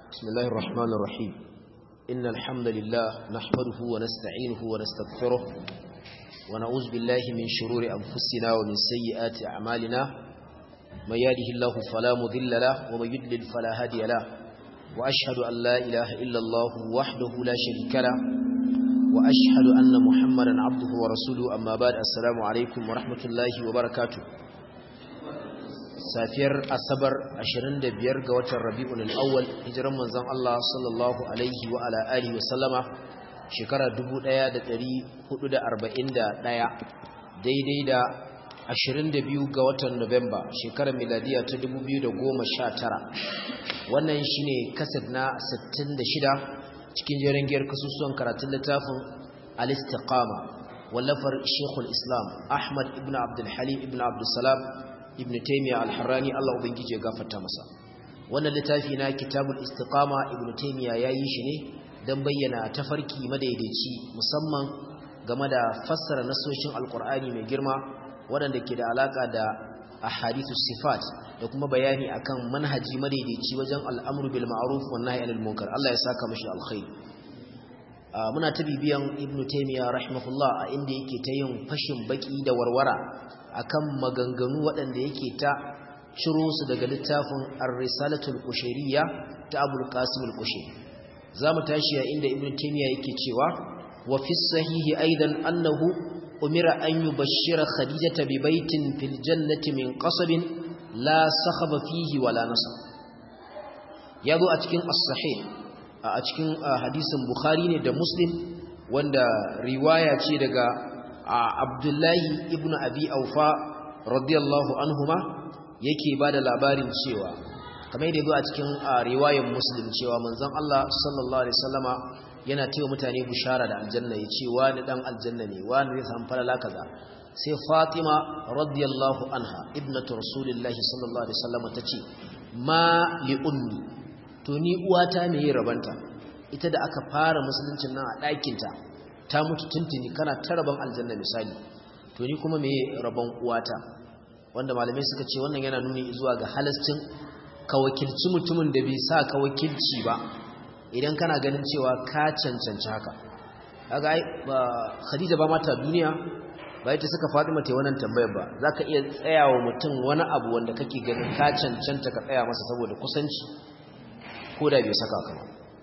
بسم الله الرحمن الرحيم إن الحمد لله نحمده ونستعينه ونستغفره ونعوذ بالله من شرور أنفسنا ومن سيئات أعمالنا من يهده الله فلا مضل له ومن يضلل فلا هادي له وأشهد أن لا إله إلا الله وحده لا شريك له وأشهد أن محمدا عبده ورسوله أما بعد السلام عليكم ورحمة الله وبركاته safiyar asabar 25 ga watan rabi'ul awwal hijiran manzon Allah sallallahu alaihi wa ala alihi wa sallama shekara 1441 daidai da 22 ga watan Nuwamba shekarar miladiya ta 2019 wannan shine kaset na 66 cikin jerin giyar kasusuwan karatun littafin al-istiqama wallafar Sheikhul Islam Ahmad ibn Abdul Halim ibn Abdul Salam ibn Taymiyyah al-Harrani Allah ubangije ya gafarta masa wannan littafi na kitabul istiqama ibn Taymiyyah yayi shi ne dan bayyana tafarki madaidaici musamman game da fassara nasoshin alqur'ani mai girma wanda ke da alaka da ahadithus sifat da kuma bayani akan manhaji madaidaici wajen al'amru bil ma'ruf wan nahyi anil munkar Allah ya saka mishi alkhair muna ta bibiyan ibn Taymiyyah rahimahullah a inda yake ta yin fashin baki da warwara akan maganganu waɗanda yake ta ciro su daga littafin ar-risalatul qushayriyya ta Abul Qasim al-Qushayri zamu tashi a inda Ibn Taymiyyah yake cewa wa fi sahihi aidan annahu umira an yubashshira Khadijata bi baitin fil jannati min qasabin la sakhaba fihi wala nasab yazo a cikin as-sahih a cikin hadisin Bukhari ne da Muslim wanda riwaya ce daga Abdullahi ibn Abi Aufa radiyallahu anhuma yake bada labarin cewa kamar yadda yazo a cikin riwayar Muslim cewa manzon Allah sallallahu alaihi wasallama yana cewa mutane bushara da aljanna yace wani dan aljanna ne wani zai samu falala kaza sai Fatima radiyallahu anha ibnatu rasulillahi sallallahu alaihi wasallama tace ma li ummi to ni uwata me yi rabanta ita da aka fara musuluncin nan a ɗakinta ta mutu tuntuni kana ta rabon aljanna misali to ni kuma me rabon uwata wanda malamai suka ce wannan yana nuni zuwa ga halascin ka wakilci mutumin da bai sa ka wakilci ba idan kana ganin cewa ka cancanci haka kaga Khadija ba mata duniya ba ita suka Fatima ta wannan tambayar ba zaka iya tsayawa mutum wani abu wanda kake ganin ka cancanta ka tsaya masa saboda kusanci ko da bai saka ka ba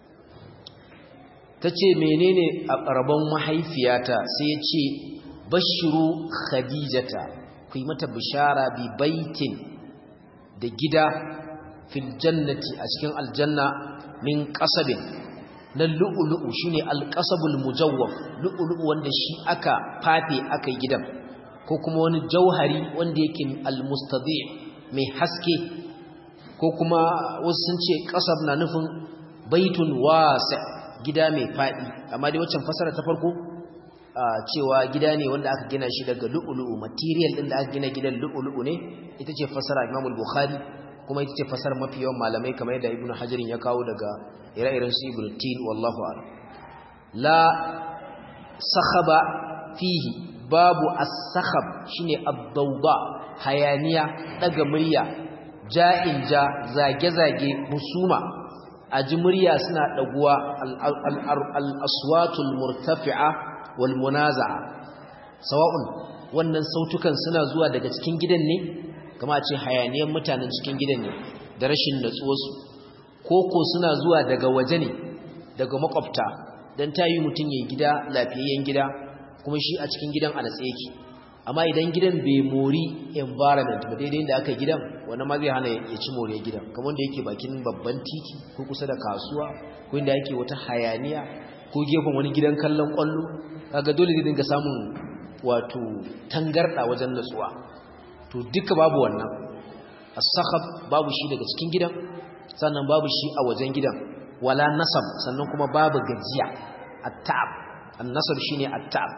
tace menene a rabon mahaifiyata sai ya ce bashiru khadijata ku yi mata bishara bi baitin da gida fil jannati a cikin aljanna min qasabin na lu'lu'u shine alqasabul mujawwaf lu'lu'u wanda shi aka fafe aka yi gidan ko kuma wani jauhari wanda yake almustadi mai haske ko kuma wasu sun ce qasab na nufin baitun wasi' gida mai fadi amma dai waccan fasara ta farko cewa gida ne wanda aka gina shi daga lu'lu'u material din da aka gina gidan lu'lu'u ne ita ce fasara Imam al-Bukhari kuma ita ce fasara mafi yawan malamai kamar yadda Ibn Hajar ya kawo daga ire-iren su Ibn Tin wallahu a'lam la sakhaba fihi babu as-sakhab shine ad-dawda hayaniya daga murya ja'in ja zage-zage husuma aji murya suna daguwa al-aswatul murtafi'a wal munaza'a sawa'un wannan sautukan suna zuwa daga cikin gidan ne kama a ce hayaniyan mutanen cikin gidan ne da rashin natsuwarsu koko suna zuwa daga waje ne daga makwabta dan tayi mutun yayin gida lafiyayyen gida kuma shi a cikin gidan a natse yake amma idan gidan bai mori environment ba daidai da aka gidan wani ma zai hana ya ci moriyar gidan kamar da yake bakin babban titi ko kusa da kasuwa ko inda yake wata hayaniya ko gefen wani gidan kallon kwallo kaga dole zai dinga samun wato tangarda wajen natsuwa to duka babu wannan as-sakhab babu shi daga cikin gidan sannan babu shi a wajen gidan wala nasab sannan kuma babu gajiya at-ta'ab an-nasab shine at-ta'ab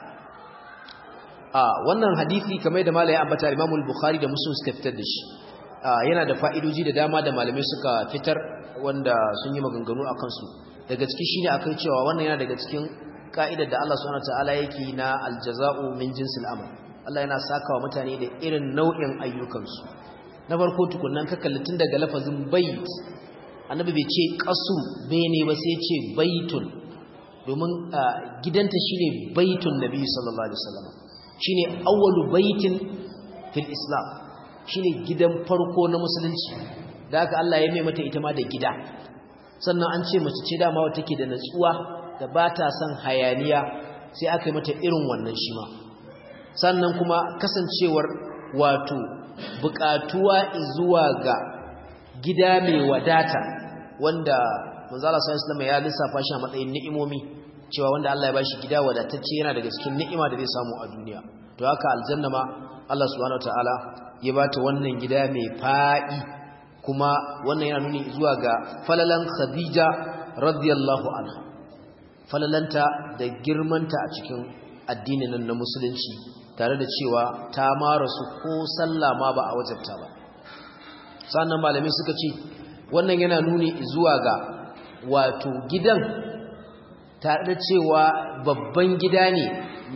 wannan hadisi kamar da malai ambata Imam al-Bukhari da Muslim suka fitar da shi yana da fa'idoji da dama da malamai suka fitar wanda sun yi maganganu akan su daga ciki shine akan cewa wannan yana daga cikin ka'idar da Allah subhanahu wataala yake na al-jaza'u min jinsil amal Allah yana sakawa mutane da irin nau'in ayyukansu na farko tukunnan ka kalli tun daga lafazin bait annabi bai ce qasr bene ba sai ce baitun domin gidanta shine baitun nabi sallallahu alaihi wasallam shine awwalu baitin fil islam shine gidan farko na musulunci da haka Allah ya mai mata ita ma da gida sannan an ce mace ce dama wata take da natsuwa da ba ta son hayaniya sai aka yi mata irin wannan shi ma sannan kuma kasancewar wato buƙatuwa zuwa ga gida mai wadata wanda manzo Allah sallallahu alaihi wasallam ya lissafa shi a matsayin ni'imomi cewa wanda Allah ya bashi gida wadatacce yana daga cikin ni'ima da zai samu a duniya to haka aljanna ma Allah subhanahu wataala ya bata wannan gida mai fa'i kuma wannan yana nuni zuwa ga falalan Khadija radiyallahu anha falalanta da girmanta a cikin addinin nan na musulunci tare da cewa ta ma rasu ko sallah ma ba a wajabta ba sannan malamai suka ce wannan yana nuni zuwa ga wato gidan tare da cewa babban gida ne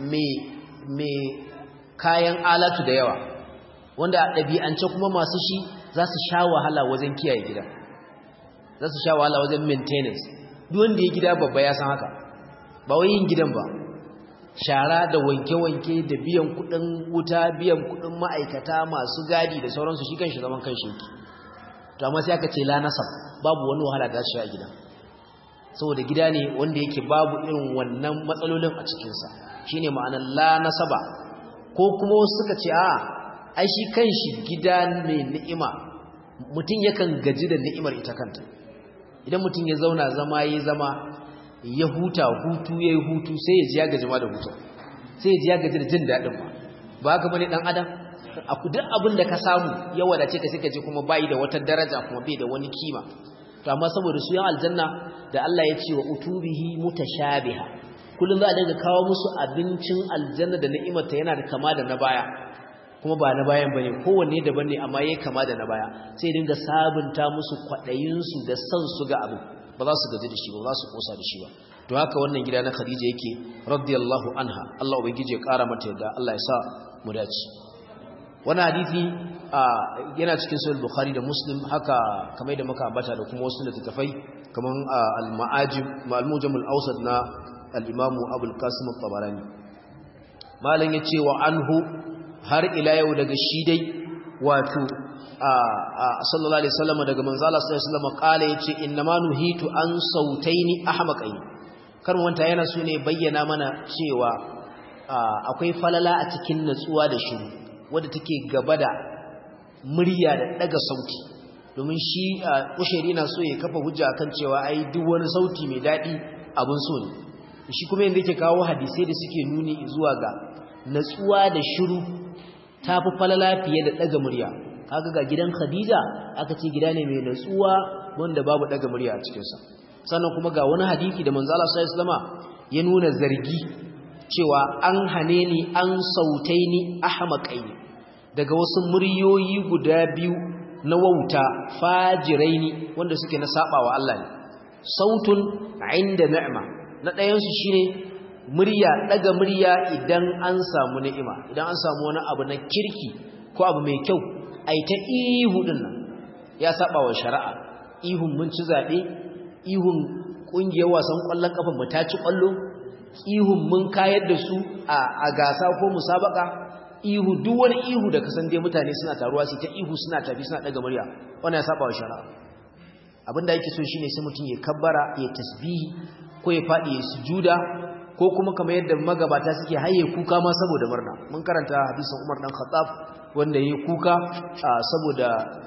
mai kayan alatu da yawa wanda a ɗabi'ance kuma masu shi za su sha wahala wajen kiyaye gida za su sha wahala wajen maintenance duk wanda ya gida babba ya san haka ba wai yin gidan ba shara da wanke-wanke da biyan kudin wuta biyan kudin ma'aikata masu gadi da sauransu shi kanshi zaman kanshi yake to amma sai aka ce la nasab babu wani wahala da shi a gidan saboda gida ne wanda yake babu irin wannan matsalolin a cikinsa shine ma'anar la nasaba ko kuma wasu suka ce a ai shi kanshi gida mai ni'ima mutum yakan gaji da ni'imar ita kanta idan mutum ya zauna zama yayi zama ya huta hutu yayi hutu sai ya ji ya gaji ma da hutu sai ya ji ya gaji da jin dadin ba haka bane dan adam duk abin da ka samu ya wadace ka sai ka ji kuma bai da wata daraja kuma bai da wani kima to amma saboda su yan aljanna da Allah ya ce wa utubihi mutashabiha kullun za a dinga kawo musu abincin aljanna da ni'imarta yana da kama da na baya kuma ba na bayan bane kowanne daban ne amma yayi kama da na baya sai dinga sabunta musu kwadayin su da san su ga abu ba za su gaji da shi ba za su kosa da shi ba to haka wannan gida na Khadija yake radiyallahu anha Allah ubangije ya kara mata yadda Allah ya sa mu dace wannan hadisi yana cikin sahih bukhari da muslim haka kamar da muka ambata da kuma wasu littattafai kaman al-ma'ajim al-mujam al-awsat na al-imam abul qasim at-tabarani malan yace wa anhu har ila yau daga shi dai wato sallallahu alaihi wasallam daga manzo Allah sallallahu alaihi wasallam kale yace innama nuhitu an sautaini ahmaqain kar wanta yana so ne bayyana mana cewa akwai falala a cikin natsuwa da shiru wanda take gaba da murya da daga sauti domin shi kushairi na so ya kafa hujja akan cewa ai duk wani sauti mai dadi abun so ne shi kuma yanda yake kawo hadisi da suke nuni zuwa ga natsuwa da shiru tafi falala fiye da daga murya kaga ga gidan Khadija aka ce gida ne mai natsuwa wanda babu daga murya a cikin sa sannan kuma ga wani hadisi da manzo Allah sallallahu alaihi wasallama ya nuna zargi cewa an hane ni an sautaini ahmaqaini daga wasu muryoyi guda biyu na wauta fajiraini wanda suke na sabawa Allah ne sautun inda ni'ma na ɗayan su shine murya daga murya idan an samu ni'ima idan an samu wani abu na kirki ko abu mai kyau ai ta ihu din nan ya sabawa shari'a ihun mun ci zabe ihun kungiyar wasan kwallon kafa mu ta ci kwallo ihun mun kayar da su a gasa ko musabaka ihu duk wani ihu da kasan dai mutane suna taruwa su ta ihu suna tafi suna daga murya wannan ya saba wa shari'a abinda yake so shine sai mutum ya kabbara ya tasbihi ko ya fadi ya sujuda ko kuma kamar yadda magabata suke haye kuka ma saboda murna mun karanta hadisin Umar dan Khattab wanda yayi kuka saboda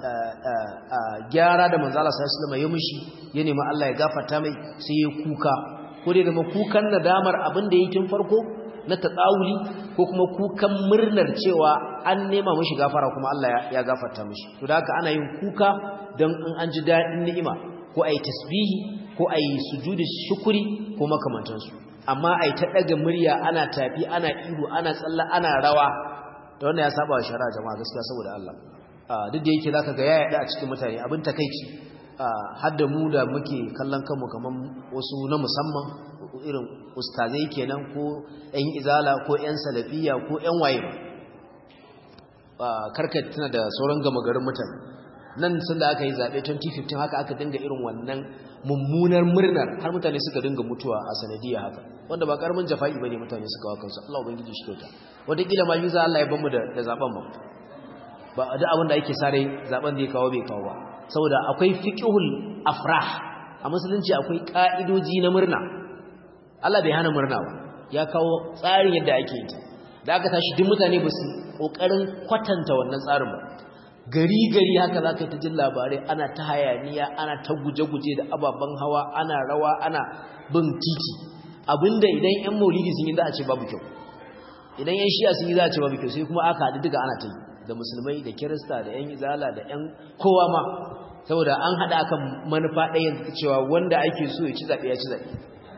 gyara da manzo Allah sallallahu alaihi wasallam ya mishi ya nemi Allah ya gafarta mai sai ya kuka ko dai da kukan nadamar abin da yake tun farko na tatsawuli ko kuma kukan murnar cewa an nema mishi gafara kuma Allah ya gafarta mishi to da haka ana yin kuka dan in an ji dadin ni'ima ko ayi tasbihi ko ayi sujudi shukuri ko makamantan su amma ayi ta daga murya ana tafi ana ihu ana tsalla ana rawa to wannan ya saba wa shari'a jama'a gaskiya saboda Allah duk da yake zaka ga ya yada a cikin mutane abin takeici hadda mu da muke kallon kanmu kaman wasu na musamman irin ustazai kenan ko ƴan izala ko ƴan salafiya ko ƴan waye ba karka tana da sauran gama garin mutane nan sun da aka yi zaɓe 2015 haka aka dinga irin wannan mummunar murnar har mutane suka dinga mutuwa a sanadiyya haka wanda ba karamin jafa'i bane mutane suka wa kansu Allah ubangiji shi kyauta wataƙila ma yuza Allah ya bamu da zaben ba duk abin da ake sare zaben da ya kawo bai kawo ba saboda akwai fiqhul afrah a musulunci akwai ka'idoji na murna Allah bai hana murna ba ya kawo tsarin yadda ake yi da aka tashi duk mutane ba su kokarin kwatanta wannan tsarin ba gari haka za ka yi ta jin labarai ana ta hayaniya ana ta guje-guje da ababen hawa ana rawa ana bin titi abinda idan 'yan maulidi sun yi za a ce babu kyau idan 'yan shi'a sun yi za a ce babu kyau sai kuma aka haɗu duka ana ta yi da musulmai da kirista da 'yan izala da 'yan kowa ma saboda an haɗa akan manufa ɗaya cewa wanda ake so ya ci zaɓe ya ci zaɓe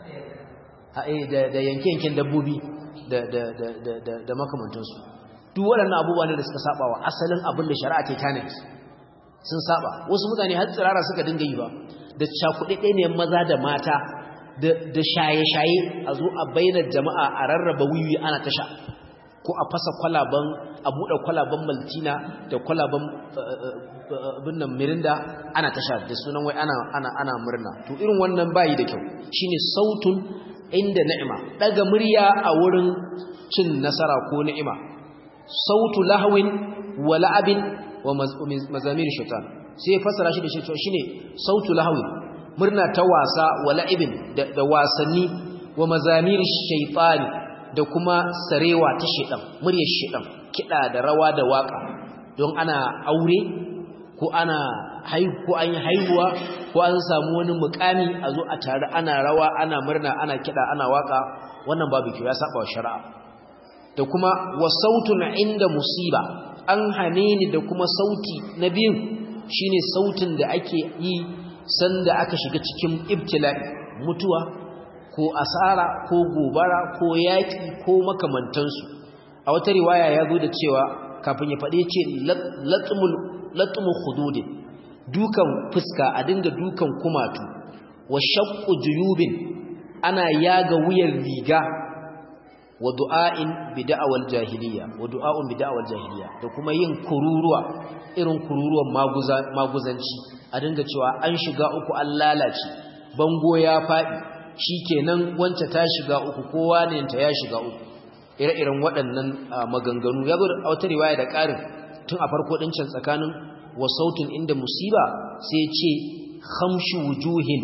da yanke-yanken dabbobi da makamantansu duk waɗannan abubuwa ne da suka saba wa asalin abin da shari'a ta tanadi sun saba wasu mutane har tsirara suka dinga yi ba da cakuɗe ne maza da mata da shaye-shaye a zo a bainar jama'a a rarraba wiwi ana tasha ko a fasa kwalaban a buɗe kwalaban maltina da kwalaban binnan mirinda ana tasha da sunan wai ana murna to irin wannan bayi da kyau shine sautun inda ni'ima daga murya a wurin cin nasara ko ni'ima sautu lahwin wa la'abin wa mazamir shaitan sai ya fasara shi da shi shine sautu lahwin murna ta wasa wa la'ibin da wasanni wa mazamir shaitan da kuma sarewa ta shaitan muryar shaitan kida da rawa da waka don ana aure ko ana ko an yi haihuwa ko an samu wani mukami a zo a tare ana rawa ana murna ana kida ana waka wannan babu kyau ya saba wa shari'a da kuma wa sautun inda musiba an hane ni da kuma sauti na biyun shine sautin da ake yi sanda aka shiga cikin ibtila'i mutuwa ko asara ko gobara ko yaki ko makamantansu a wata riwaya ya zo da cewa kafin ya faɗe ce latmu khududin dukan fuska a dinga dukan kumatu wa shaqqu juyubin ana yaga wuyar riga wa du'a'in bid'awal jahiliya da kuma yin kururuwa irin kururuwan maguzanci a dinga cewa an shiga uku an lalace bango ya fadi shikenan wance ta shiga uku kowa ne ta ya shiga uku ire-iren waɗannan maganganu ya bar a wata riwaya da ƙarin tun a farko din can tsakanin wa sautin inda musiba sai ce khamshu wujuhin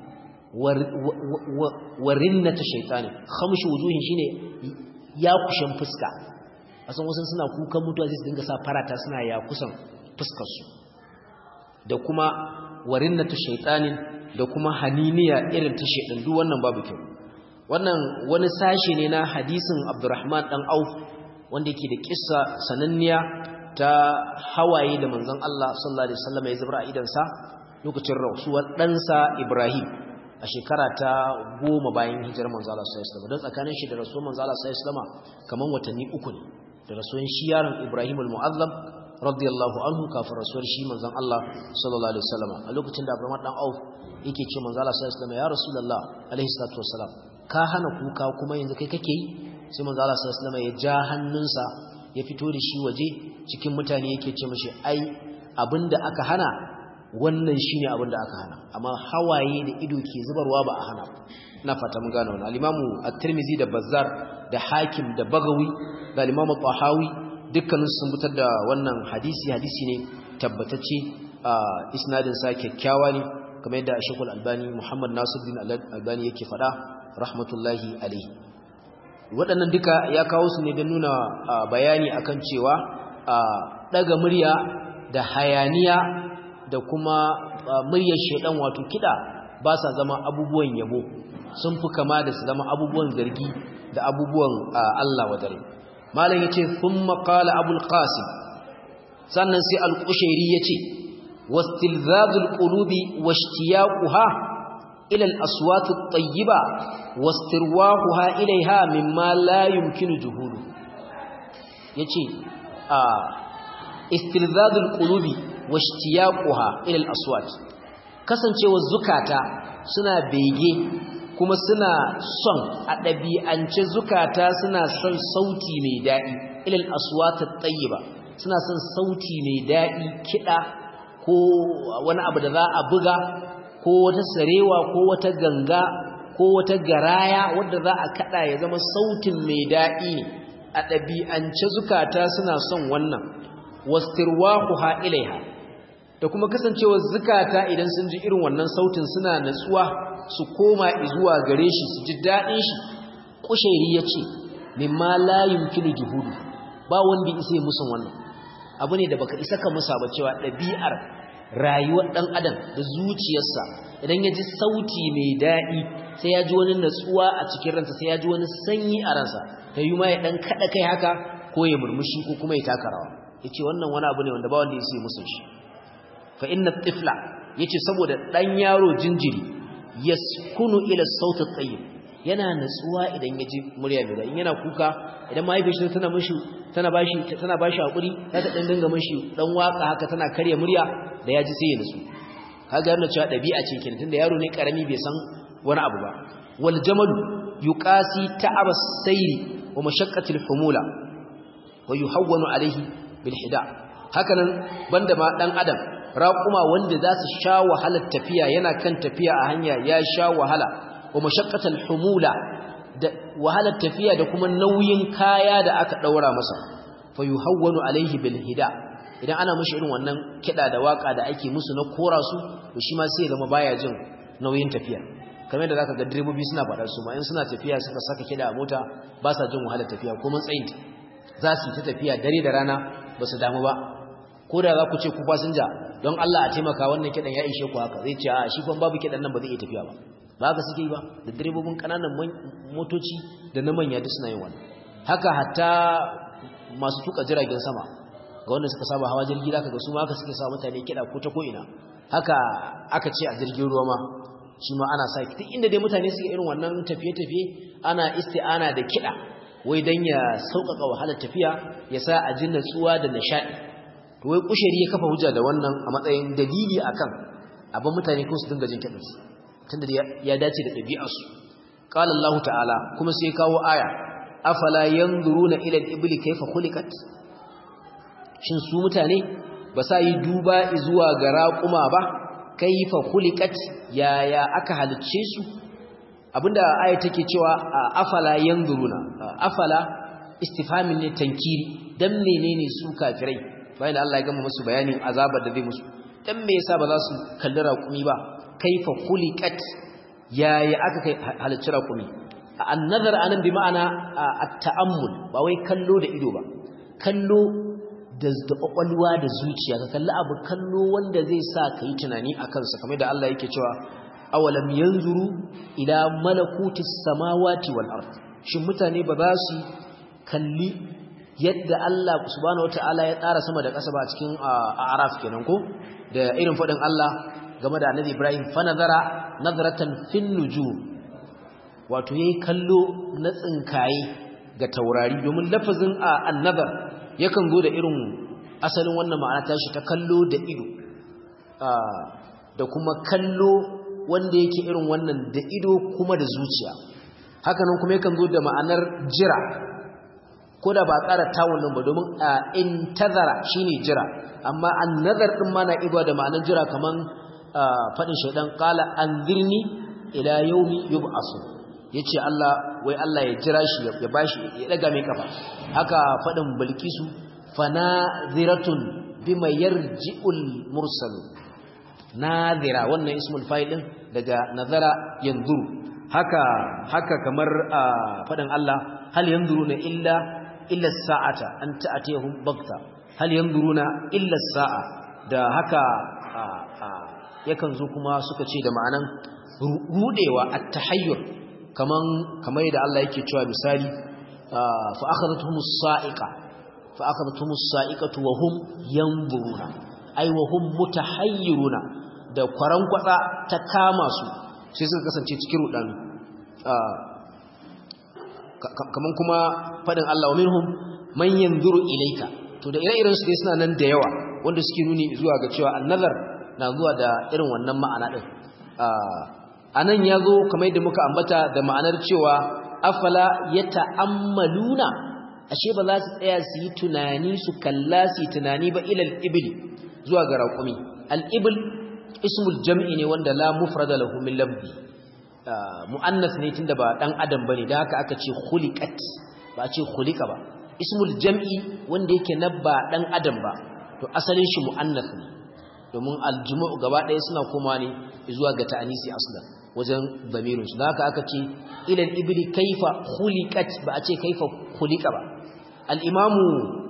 warinna ta shaitani khamshu wujuhin shine ya kushin fuska asan wasu suna kukan mutuwa sai su dinga sa farata suna ya kusan fuskar su da kuma warinna ta shaitani da kuma haniniya irin ta shaitan duk wannan babu kyau wannan wani sashi ne na hadisin Abdurrahman dan Auf wanda yake da kissa sananniya ta hawaye da manzon Allah sallallahu alaihi wasallam ya zubra a idan sa lokacin rasuwar ɗansa Ibrahim a shekara ta 10 bayan hijirar manzo Allah sallallahu alaihi wasallam don tsakanin shi da rasuwar manzo Allah sallallahu alaihi wasallam kaman watanni 3 ne da rasuwar shi yaron Ibrahim al-Mu'azzam radiyallahu anhu kafin rasuwar shi manzon Allah sallallahu alaihi wasallam a lokacin da Abdurrahman dan Auf yake ce manzo Allah sallallahu alaihi wasallam ya Rasulullah alaihi salatu wasallam ka hana kuka kuma yanzu kai kake yi sai manzo Allah sallallahu alaihi wasallam ya ja hannunsa ya fito da shi waje cikin mutane yake ce mishi ai abinda aka hana wannan shine abinda aka hana amma hawaye da ido ke zubarwa ba a hana ina fata mun gane wannan al-Imamu At-Tirmidhi da Bazzar da Hakim da Bagawi da al-Imamu Tahawi dukkanin sun fitar da wannan hadisi ne tabbatacce isnadin sa kyakkyawa ne kamar yadda Sheikhul Albani Muhammad Nasiruddin Albani yake faɗa rahmatullahi alaihi waɗannan duka ya kawo su ne don nuna bayani akan cewa daga murya da hayaniya da kuma muryar shedan wato kida ba sa zama abubuwan yabo sun fi kama da su zama abubuwan zargi da abubuwan Allah wadare malam yace thumma qala abul qasim sannan sai al-qushairi yace wastilzazul qulubi washtiyaquha ila al-aswat at-tayyiba wastirwahuha ilayha mimma la yumkinu juhulu yace istilzazul qulubi washtiyaquha ila al-aswat kasancewa zukata suna bege kuma suna son a dabi'ance zukata suna son sauti mai dadi ila al-aswat at-tayyiba suna son sauti mai dadi kida ko wani abu da za a buga ko wata sarewa ko wata ganga ko wata garaya wadda za a kada ya zama sautin mai daɗi ne a ɗabi'ance zukata suna son wannan wastirwaquha ilaiha da kuma kasancewar zukata idan sun ji irin wannan sautin suna natsuwa su koma zuwa gare shi su ji daɗin shi kushairi yace mimma la yumkinu juhudu ba wanda isa musun wannan abu ne da baka isa ka musa ba cewa ɗabi'ar rayuwar ɗan adam da zuciyarsa idan ya ji sauti mai daɗi sai ya ji wani natsuwa a cikin ransa sai ya ji wani sanyi a ransa ta yi ma ya ɗan kaɗa kai haka ko ya murmushi ko kuma ya taka rawa ya ce wannan wani abu ne wanda ba wanda ya sai musun shi fa inna tifla ya ce saboda ɗan yaro jinjiri ya kunu ila sautin tsayi yana natsuwa idan ya ji murya mai daɗi yana kuka idan mahaifiyar tana ba shi haƙuri za ta ɗan dinga mashi ɗan waƙa haka tana karya murya da ya ji sai ya nutsu kaga yana cewa ɗabi'a ce kenan tunda yaro ne karami bai san wani abu ba wal jamalu yuqasi ta'aba sayri wa mashaqqatil humula wa yuhawwanu alayhi bil hida hakanan banda ma dan adam raquma wanda za su sha wahalar tafiya yana kan tafiya a hanya ya sha wahala wa mashaqqatil humula da wahalar tafiya da kuma nauyin kaya da aka daura masa fa yuhawwanu alayhi bil hida idan ana mushi irin wannan kida da waka da ake musu na kora su to shi ma sai ya zama baya jin nauyin tafiya kamar da zaka ga direbobi suna faɗa su ma in suna tafiya suka saka kida a mota ba sa jin wahalar tafiya ko mun tsayin za su yi ta tafiya dare da rana ba su damu ba ko da za ku ce ku fasinja don Allah a taimaka wannan kidan ya ishe ku haka zai ce a shi kuma babu kidan nan ba zai iya tafiya ba ba haka suke yi ba da direbobin kananan motoci da na manya duk suna yin wannan haka hatta masu tuka jiragen sama ga wanda suka saba hawa jirgi zaka ga su ma haka suke sa mutane kida ko ta ko ina haka aka ce a jirgin ruwa ma shi ma ana sa duk inda dai mutane suke irin wannan tafiye-tafiye ana isti'ana da kida wai dan ya sauƙaƙa wahalar tafiya ya sa a jin natsuwa da nishadi to wai kusheri ya kafa hujja da wannan a matsayin dalili akan abin mutane ko su dinga jin kidan su tunda ya dace da ɗabi'arsu qala Allah ta'ala kuma sai kawo aya afala yanzuruna ila al-ibli kayfa khuliqat shin su mutane ba sa yi duba zuwa ga raƙuma ba kaifa khuliqat yaya aka halicce su abinda aya take cewa afala yanzuruna afala istifhamin ne tankiri dan menene su kafirai bayan Allah ya gama musu bayanin azabar da zai musu dan me yasa ba za su kalli raƙumi ba kaifa khuliqat yaya aka halicce raƙumi an-nazar anan bi ma'ana at-ta'ammul ba wai kallo da ido ba kallo da kwakwalwa da zuciya ka kalli abu kallo wanda zai sa ka yi tunani a kansa kamar da Allah yake cewa awalam yanzuru ila malakutis samawati wal ard shin mutane ba za su kalli yadda Allah subhanahu wataala ya tsara sama da ƙasa ba cikin a'raf kenan ko da irin fadin Allah game da Annabi Ibrahim fa nazara nazratan fin nujum wato yayi kallo na tsinkaye ga taurari domin lafazin an-nazar yakan zo da irin asalin wannan ma'ana tashi ta kallo da ido da kuma kallo wanda yake irin wannan da ido kuma da zuciya hakanan kuma yakan zo da ma'anar jira ko da ba ƙara tawun nan ba domin intazara shine jira amma an-nazar din ma na ido da ma'anar jira kaman fadin shaydan qala anzirni ila yawmi yub'asu yace Allah wai Allah ya jira shi ya bashi ya daga mai kafa haka fadin bilkisu fanaziratun bima yarji'ul mursal nadira wannan ismul fa'il din daga nazara yanzuru haka kamar fadin Allah hal yanzuruna illa as-sa'ata an ta'atihum baghta hal yanzuruna illa as-sa'a da haka yakan zo kuma suka ce da ma'anan rudewa at-tahayyur kamar da Allah yake cewa misali fa akhadhatuhumus sa'iqatu wa hum yanzuruna ay wa hum mutahayyiruna da kwaran kwatsa ta kama su sai suka kasance cikin rudani kaman kuma fadin Allah wa minhum man yanzuru ilayka to da ire-iren su dai suna nan da yawa wanda suke nuni zuwa ga cewa an-nazar na zuwa da irin wannan ma'ana din anan yazo kamar yadda muka ambata da ma'anar cewa afala yata'ammaluna ashe ba za su tsaya su yi tunani su kalla su tunani ba ilal ibli zuwa ga raƙumi al-ibl ismul jam'i ne wanda la mufrada lahu min lafzi muannas ne tunda ba dan adam bane da haka aka ce khuliqat ba a ce khuliqa ba ismul jam'i wanda yake na ba dan adam ba to asalin shi muannas ne domin al-jumu'u gaba ɗaya suna koma ne zuwa ga ta'anisi aslan wajen damirin su da haka aka ce ila al-ibli kaifa khuliqat ba a ce kaifa khuliqa ba al-imamu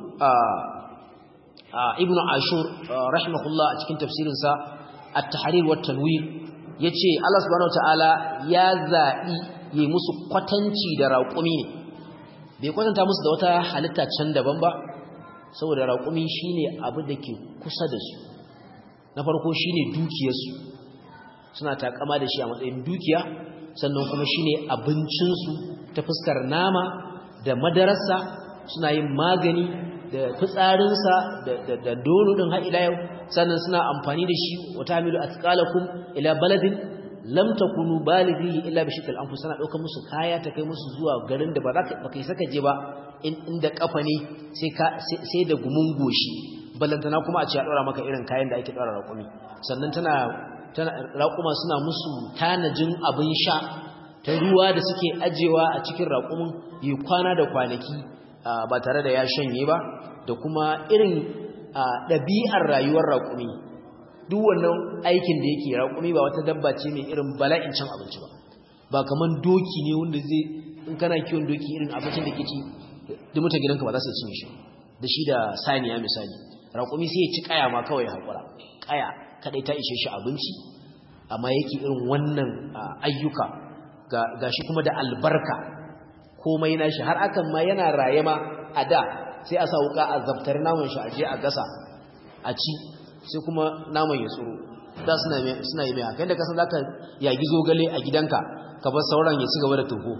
ibn ashur rahimahullah a cikin tafsirinsa at-tahrir wa tanwir yace Allah subhanahu wataala ya zabi yi musu kwatanci da raƙumi ne bai kwatanta musu da wata halitta can daban ba saboda raƙumi shine abu da ke kusa da su na farko shine dukiyarsu suna takama da shi a matsayin dukiya sannan kuma shine abincinsu ta fuskar nama da madararsa suna yin magani da fitsarinsa da dono din har ila yau sannan suna amfani da shi wata hamilu athqalakum ila baladin lam takunu balighi illa bi shikal anfus sana daukar musu kaya ta kai musu zuwa garin da ba kai saka je ba inda kafa ne sai da gumun goshi ballantana kuma a ce a daura maka irin kayan da ake daura raƙumi sannan tana raƙuma suna musu tanajin abin sha ta ruwa da suke ajewa a cikin raƙumin yi kwana da kwanaki ba tare da ya shanye ba da kuma irin ɗabi'ar rayuwar raƙumi duk wannan aikin da yake raƙumi ba wata dabba ce mai irin bala'in cin abinci ba kaman doki ne wanda zai in kana kiwon doki irin abincin da ke ci duk mutan gidanka ba za su cinye shi da shi da saniya misali raƙumi sai ya ci kaya ma kawai haƙura kaya kadai ta ishe shi abinci amma yake irin wannan ayyuka ga shi kuma da albarka komai nashi har akan ma yana raye ma a da sai a sa wuka a zabtar naman shi aje a gasa a ci sai kuma naman ya tsoro da suna yi mai haka inda kasan zaka yagi zogale a gidanka ka bar sauran ya ci gaba da toho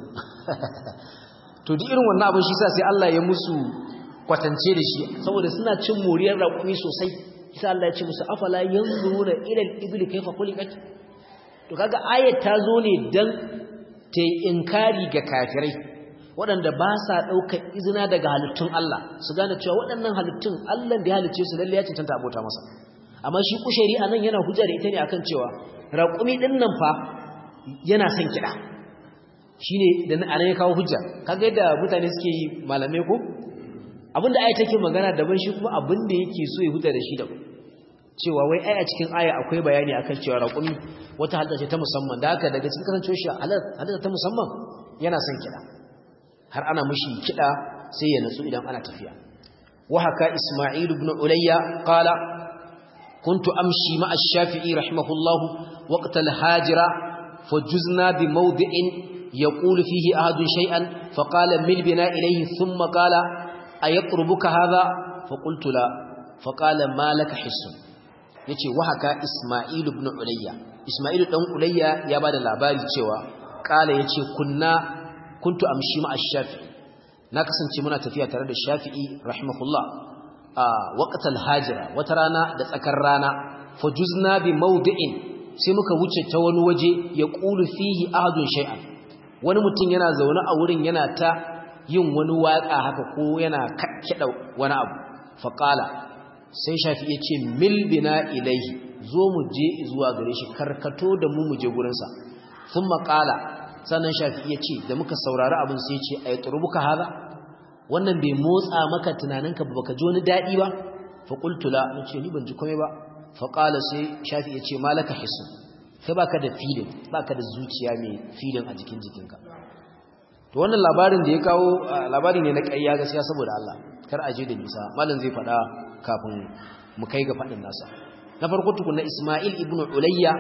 to duk irin wannan abin shi sa sai Allah ya musu kwatance da shi saboda suna cin moriyar raƙumi sosai sai Allah ya ce musu afala yanzuruna ila al-ibli kayfa khuliqat to kaga ayat ta zo ne dan ta inkari ga kafirai waɗanda ba sa ɗaukar izina daga halittun Allah su gane cewa waɗannan halittun Allah da ya halicce su lalle ya cancanta abota masa amma shi kushari anan yana hujja da ita ne akan cewa raƙumi din nan fa yana son kiɗa shine da anan ya kawo hujja kaga yadda mutane suke yi malamai ko abinda aya take magana daban shi kuma abinda yake so ya huta da shi daban cewa wai ai a cikin aya akwai bayani akan cewa raƙumi wata halitta ce ta musamman da haka daga cikin kasancewar shi halitta ta musamman yana son kiɗa har ana mishi kiɗa sai ya natsu idan ana tafiya wa haka Isma'il ibn Ulayya qala kuntu amshi ma'a Shafi'i rahimahullahu waqt al-hajira fajuzna bi mawdi'in yaqulu fihi ahadun shay'an faqala mil bina ilayhi thumma qala ayaqrubuka hadha faqultu la faqala ma laka hissun yace wa haka Isma'il ibn Ulayya Isma'il dan Ulayya ya bada labari cewa kala yace kuntu amshi ma ash-Shafi'i na kasance muna tafiya tare da Shafi'i rahimahullah a waqtal hajira wata rana da tsakar rana fajuzna bi mawdi'in sai muka wuce ta wani waje ya qulu fihi ahadun shay'an wani mutum yana zaune a wurin yana ta yin wani waka haka ko yana kakkida wani abu faqala sai Shafi'i yace mil bina ilaihi zo mu je zuwa gare shi karkato da mu je gurin sa thumma qala sannan Shafi'i yace da muka saurari abin sai yace ay turubuka hada wannan bai motsa maka tunaninka ba baka ji wani dadi ba fa qultu la nace ni ban ji komai ba fa qala sai Shafi'i yace malaka hissu kai baka da feeling baka da zuciya mai feeling a jikin jikinka to wannan labarin da ya kawo labari ne na ƙarya gaskiya saboda Allah kar aje da nisa malam zai faɗa kafin mu kai ga faɗin nasa na farko tukunna Isma'il ibn Ulayya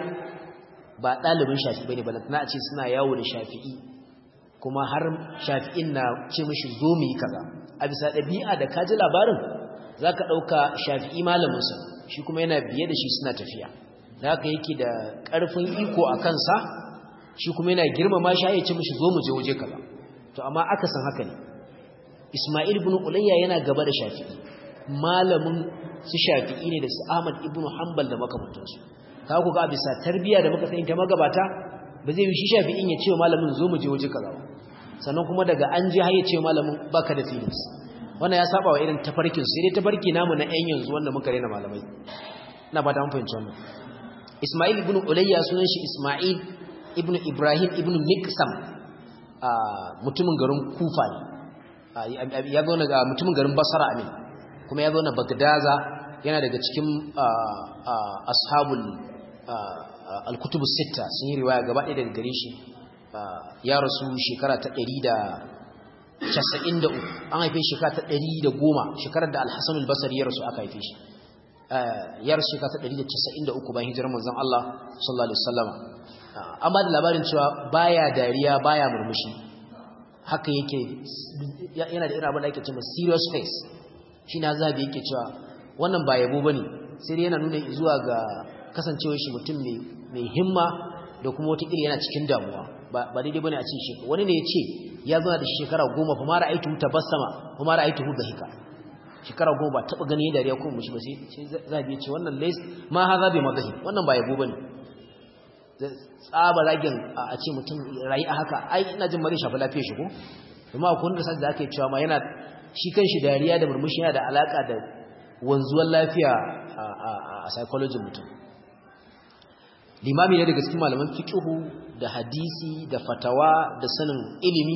ba ɗalibin Shafi'i bane balantana a ce suna yawo da Shafi'i kuma har Shafi'in na ce mishi zo mu yi kaza a bisa ɗabi'a da kaji labarin zaka ɗauka Shafi'i malamin sa shi kuma yana biye da shi suna tafiya haka yake da ƙarfin iko a kansa shi kuma yana girmama shi ya ce mishi zo mu je waje kaza to amma aka san haka ne Isma'il ibn Ulayya yana gaba da Shafi'i malamin su Shafi'i ne da su Ahmad ibn Hanbal da makamantansu ka ku ga bisa tarbiya da muka sani ta magabata ba zai yi shi Shafi'in ya ce wa malamin zo mu je waje kaza ba sannan kuma daga an je har ya ce malamin baka da feelings wannan ya saba wa irin tafarkin sai dai tafarki namu na ƴan yanzu wanda muka rena malamai ina ba ta fahimci wannan. Ismail ibn Ulayya sunan shi Ismail ibn Ibrahim ibn Miqsam, mutumin garin Kufa ne, ya zo daga mutumin garin Basra ne, kuma ya zo na Bagdaza, yana daga cikin ashabul al-kutub as-sitta, sun yi riwaya gaba ɗaya daga gare shi. Ya rasu shekara ta 193, an haife shekara ta 110, shekarar da Al-Hasan al-Basri ya rasu aka haife shi. Ya rasu shekara ta 193 bayan hijirar manzon Allah sallallahu alaihi wasallam. An ba da labarin cewa baya dariya baya murmushi, haka yake, yana da irin abin da ake cewa serious face. Shi na zabi yake cewa wannan ba yabo bane, sai dai yana nuna zuwa ga kasancewar shi mutum mai himma da kuma wata iri yana cikin damuwa. Ba daidai bane a ce shi wani ne ya ce ya zo da shekara 10 fa mara aitu tabassama fa mara aitu dhahika, shekara 10 ba taba gani dariya ko mushi ba, sai zabi ya ce wannan lays ma haza bi madahi, wannan ba yabo bane. Tsaba ragin a ce mutum rayi a haka, ai ina jin mare shafi lafiyar shi ko kuma akwai wanda sai da ake cewa ma yana shi kanshi dariya da murmushi yana da alaka da wanzuwar lafiya a psychology mutum. Limami ne daga cikin malaman fiqhu da hadisi da fatawa da sanin ilimi.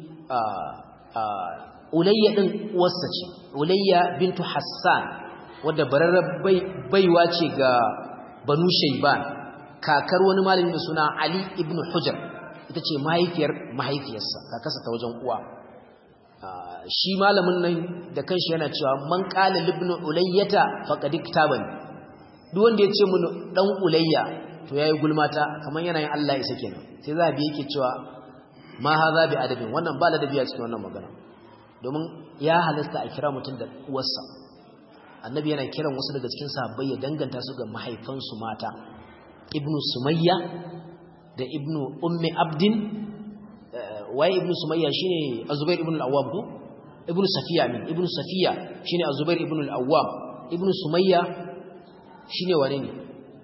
Ulayya din uwarsa ce, Ulayya bintu Hassan, wadda bararrar baiwa ce ga Banu Shayban, kakar wani malami da suna Ali ibn Hujr, ita ce mahaifiyarsa, kakarsa ta wajen uwa. Shi malamin nan da kanshi yana cewa man qala ibn Ulayyata faqad iktabani, duk wanda ya ce mun dan Ulayya to yayi gulmata, kaman yana yin Allah isa kenan. Sai zabi yake cewa ma hadha bi adabin, wannan ba ladabi a cikin wannan magana, domin ya halasta a kira mutum da uwarsa. Annabi yana kiran wasu daga cikin sahabbai ya danganta su ga mahaifansu mata, ibnu Sumayya da ibnu Ummi Abdin. Waye ibnu Sumayya? Shine Az-Zubair ibn al-Awwam ko ibnu Safiya min ibnu Safiya shine Az-Zubair ibn al-Awwam. Ibnu Sumayya shine wane ne?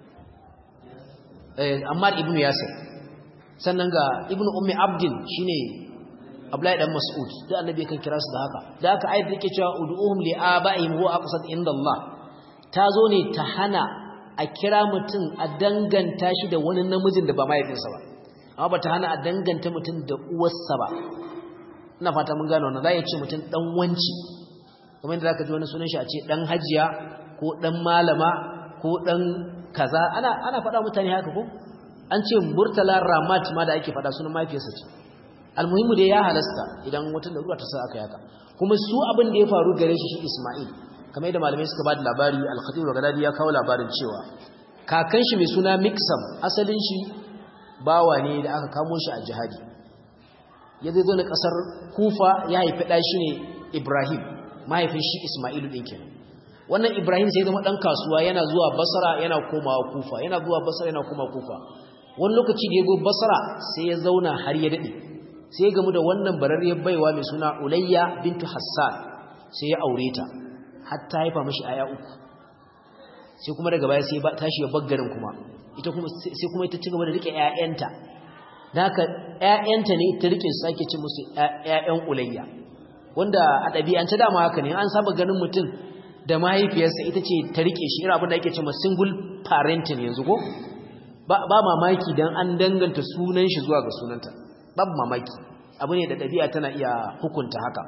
Ammar ibn Yasir. Sannan ga ibnu Ummi Abdin shine Abdullahi dan Mas'ud. Da Annabi kan kira su da haka. Da haka ayat yake cewa ud'uhum li aba'ihim huwa aqsad inda Allah, ta zo ne ta hana a kira mutum a danganta shi da wani namijin da ba mahaifinsa ba, amma ba ta hana a danganta mutum da uwarsa ba. Ina fata mun gano wannan. Za ya ce mutum dan wanci, kamar yadda zaka ji wani sunan shi a ce dan hajiya ko dan malama ko dan kaza, ana faɗa mutane haka ko. An ce Murtala Ramat ma da ake faɗa sunan mahaifiyarsa ce. Almuhimmu dai ya halasta idan wata larura ta sa aka yaka. Kuma su abin da ya faru gare shi Isma'il, kamar yadda malamai suka bada labari, Al-Khatib al-Baghdadi ya kawo labarin cewa kakan shi mai suna Miksam, asalin shi bawa ne da aka kamo shi a jihadi. Ya zai zo na kasar Kufa, ya haifi ɗa shi ne Ibrahim, mahaifin shi Ismailu ɗin kenan. Wannan Ibrahim sai zama ɗan kasuwa, yana zuwa Basra yana komawa Kufa, yana zuwa Basra yana komawa Kufa. Wani lokaci da ya go Basra sai ya zauna har ya daɗe, sai ya gamu da wannan bararriyar baiwa mai suna Ulayya bintu Hassan, sai ya aure ta har ta haifa mashi aya 3. Sai kuma daga baya sai tashi ya baggarin kuma ita kuma sai kuma ita ci gaba da rike ƴaƴanta. Da haka ƴaƴanta ne ta rike su, ake ce musu ƴaƴan Ulayya, wanda a ɗabi'ance dama haka ne. An saba ganin mutum da mahaifiyarsa ita ce ta rike shi, irin abin da ake cewa single parenting yanzu ko. Ba mamaki dan an danganta sunan shi zuwa ga sunanta, babu mamaki, abu ne da ɗabi'a tana iya hukunta haka.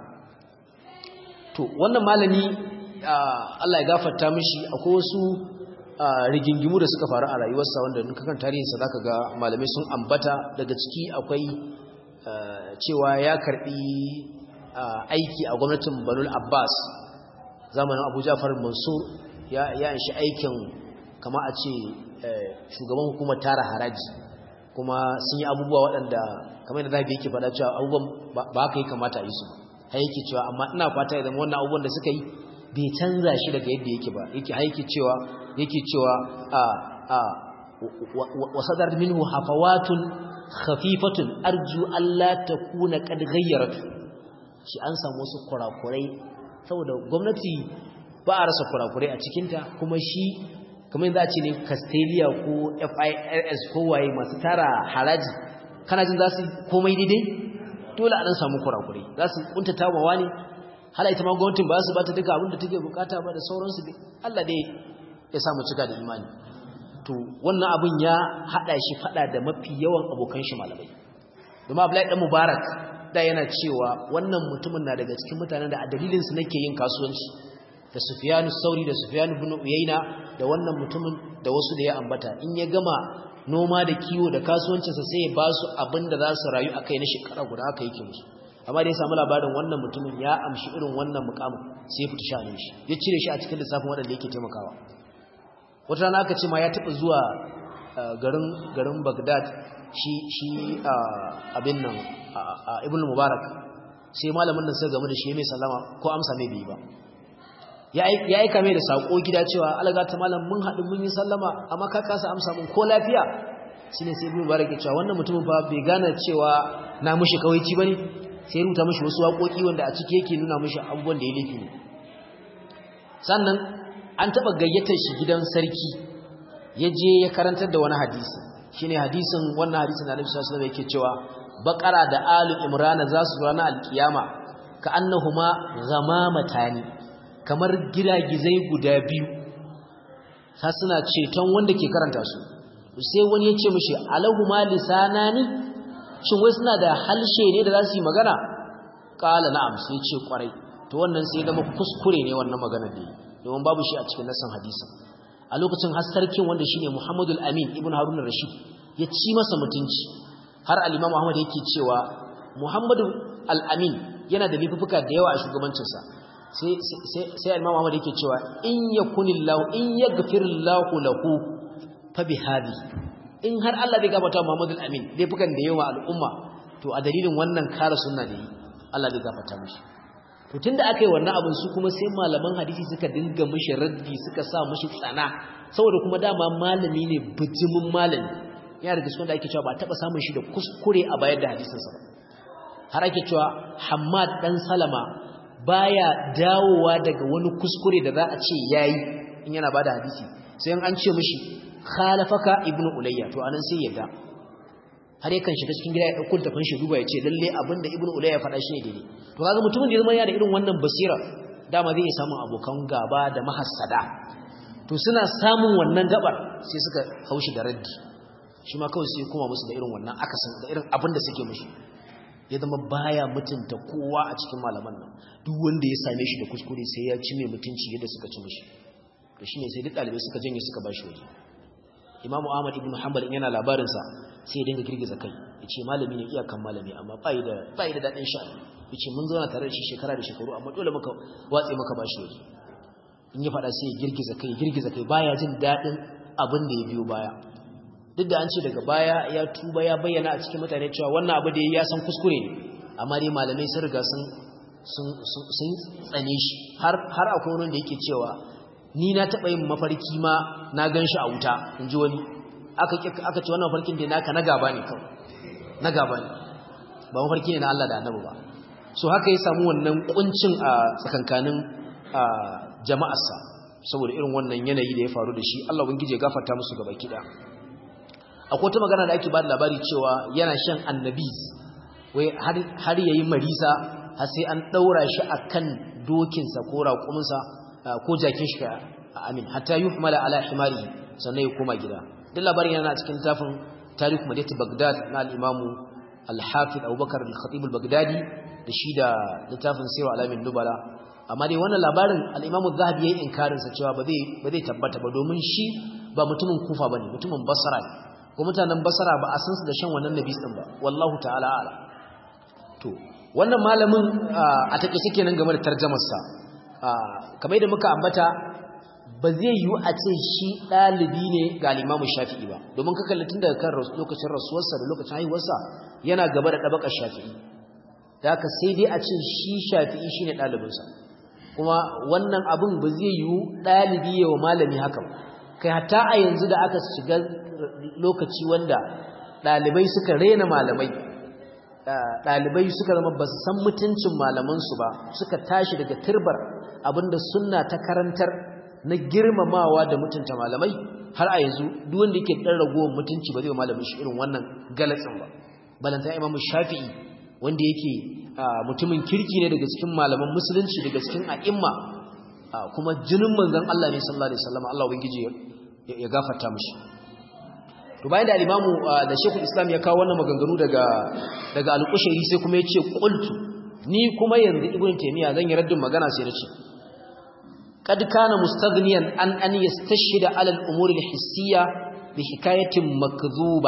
To wannan malami Allah ya gafarta mishi, akwai wasu rigingimu da suka faru a rayuwarsa wanda in kakan tarihinsa zaka ga malamai sun ambata. Daga ciki akwai cewa ya karbi aiki a gwamnatin Banul Abbas zamanin Abu Ja'far Mansur, ya shi aikin kama a ce shugaban hukumar tara haraji, kuma sun yi abubuwa waɗanda kamar yadda Zahabi yake faɗa cewa abubuwan ba haka yi kamata a yi su, har yake cewa amma ina fata ya zama wannan abubuwan da suka yi bai canza shi daga yadda yake ba. Yake cewa wa sadar minhu hafawatun khafifatun arju alla takuna qad ghayyaratu. Shi an samu wasu kurakurai, saboda gwamnati ba a rasa kurakurai a cikinta, kuma shi kamar yadda a ce ne Castelia ko FIRS ko waye masu tara haraji, kana jin za su komai daidai? Dole a dan samu kurakurai, za su kuntata wa wani, hala ita ma gwamnatin ba su ba ta duka abin da take bukata ba da sauransu. Allah dai ya samu cika da imani to wannan abin ya hada shi fada da mafi yawan abokan shi malamai domin Abdullahi dan Mubarak da yana cewa wannan mutumin na daga cikin mutanen da a dalilin su nake yin kasuwanci da Sufyan Sauri da Sufyan ibn Uyayna da wannan mutumin da wasu da ya ambata in ya gama noma da kiwo da kasuwancinsa sai ya ba su abin da za su rayu akai na shekara guda haka yake musu amma da ya samu labarin wannan mutumin ya amshi irin wannan mukamin sai ya fita shanin shi ya cire shi a cikin lissafin wanda yake taimakawa wata rana aka ce ma ya taɓa zuwa garin Baghdad shi abin nan Ibn Mubarak sai malamin nan sai game da shi mai sallama ko amsa mai bai ba ya aika mai da sako gida cewa alaga ta malam mun haɗu mun yi sallama amma ka kasa amsa mun ko lafiya shine sai Ibn Mubarak ya ce wannan mutumin fa bai gane cewa na mushi kawaici bane sai rubuta mishi wasu waƙoƙi wanda a ciki yake nuna mishi abubuwan da ya laifi ne sannan an taɓa gayyatar shi gidan sarki ya je ya karantar da wani hadisi shine hadisin wannan hadisin da Annabi sallallahu alaihi wasallam yake cewa Baqara da Alu Imran za su zo na alkiyama ka annahuma ghamamatani kamar giragizai guda biyu sa suna ceton wanda ke karanta su sai wani ya ce mishi alahuma lisanani shin wai suna da halshe ne da za su yi magana qala na'am sai ce kwarai to wannan sai zama kuskure ne wannan maganar da yi domin babu shi a cikin nasan hadisin a lokacin har sarkin wanda shine Muhammadul Amin ibn Harun ar-Rashid ya ci masa mutunci har al-Imam Ahmad yake cewa Muhammadul Amin yana da lifufuka da yawa a shugabancinsa sai al-Imam Ahmad yake cewa in yakunillahu in yaghfirullahu lahu fa bihadhi in har Allah zai gafarta Muhammadul Amin lifukan da yawa al'umma to a dalilin wannan kare sunna da yi Allah zai gafarta mishi to tunda aka yi wannan abin su kuma sai malaman hadisi suka dinga mishi raddi suka sa mishi tsana saboda kuma dama malami ne bijimin malami yana da cikin da ake cewa ba taba samun shi da kuskure a bayar da hadisin sa har ake cewa Hammad dan Salama baya dawowa daga wani kuskure da za a ce yayi in yana bada hadisi sai an ce mishi khalafaka ibnu ulayya to anan sai yadda har yakan shiga cikin gida ya dauko tafin shi duba ya ce lalle abinda ibnu ulayya faɗa shi ne daidai to kaga mutumin da yana da irin wannan basira dama zai samu abokan gaba da mahassada to suna samun wannan gabar sai suka haushi da raddi shi ma kawai sai kuma musu da irin wannan akasin da irin abin da suke mishi ya zama baya mutunta kowa a cikin malaman nan duk wanda ya same shi da kuskure sai ya ci mai mutunci yadda suka ci mishi to shine sai duk dalibai suka janye suka bashi waje Imam Ahmad ibn Hanbal yana labarin sa sai ya dinga girgiza kai yace malami ne iyakan malami amma bai da dadin sha yace mun zauna tare da shi shekara da shekaru amma dole muka watse muka bashi waje in ya fada sai ya girgiza kai baya jin dadin abin da ya biyo baya duk da an ce daga baya ya tuba ya bayyana a cikin mutane cewa wannan abu da ya san kuskure ne amma dai malamai sun riga sun tsane shi har akwai wani da yake cewa ni na taɓa yin mafarki ma na gan shi a wuta in ji wani aka ce wannan mafarkin da naka na gaba ne kawai na gaba ne ba mafarki ne na Allah da annabi ba so haka ya samu wannan kuncin a tsakankanin jama'arsa saboda irin wannan yanayi da ya faru da shi Allah ubangije ya gafarta musu gaba kida akwai ta magana da ake ba da labari cewa yana shan annabis wai har yayi marisa har sai an daura shi akan dokinsa ko raƙuminsa ko jakin shi amin hatta yuhmala ala himari sannan ya koma gida duk labarin yana cikin tafin tarikh madinat Baghdad na al-Imam al-Hafiz Abubakar al-Khatib al-Baghdadi da shi da littafin Sirr alamin nubala amma dai wannan labarin al-Imam az-Zahabi yayin inkarin sa cewa ba zai tabbata ba domin shi ba mutumin Kufa bane mutumin Basra ne ko mutanen Basra ba a san su da shan wannan nabis din ba wallahu ta'ala ala to wannan malamin a take shi kenan game da tarjumar sa kamar da muka ambata ba zai yi a ce shi dalibi ne ga Imam Shafi'i ba domin ka kalli tun daga kan lokacin rasuwarsa da lokacin haihuwarsa yana gaba da dabakar Shafi'i da haka sai dai a ce shi Shafi'i shine dalibinsa kuma wannan abun ba zai yi dalibi yawa malami haka kai hatta a yanzu da aka shiga lokaci wanda dalibai suka rena malamai dalibai suka zama ba su san mutuncin malamansu ba suka tashi daga turbar abinda sunna ta karantar na girmamawa da mutunta malamai har a yanzu duk wanda yake dan ragowar mutunci ba zai wa malamin shi irin wannan galatsin ba balanta Imam Shafi'i wanda yake mutumin kirki ne daga cikin malaman musulunci daga cikin a'imma kuma jinin manzon Allah ne sallallahu alaihi wasallam Allah ubangiji ya gafarta mishi to bayan da al-imamu da Sheikhul Islam ya kawo wannan maganganu daga al-Qushairi sai kuma yace qultu ni kuma yanzu Ibn Taymiyyah zan yi raddin magana sai nace kad kana mustaghniyan an yastashhida ala al-umuri al-hissiyya bi hikayatin makdhuba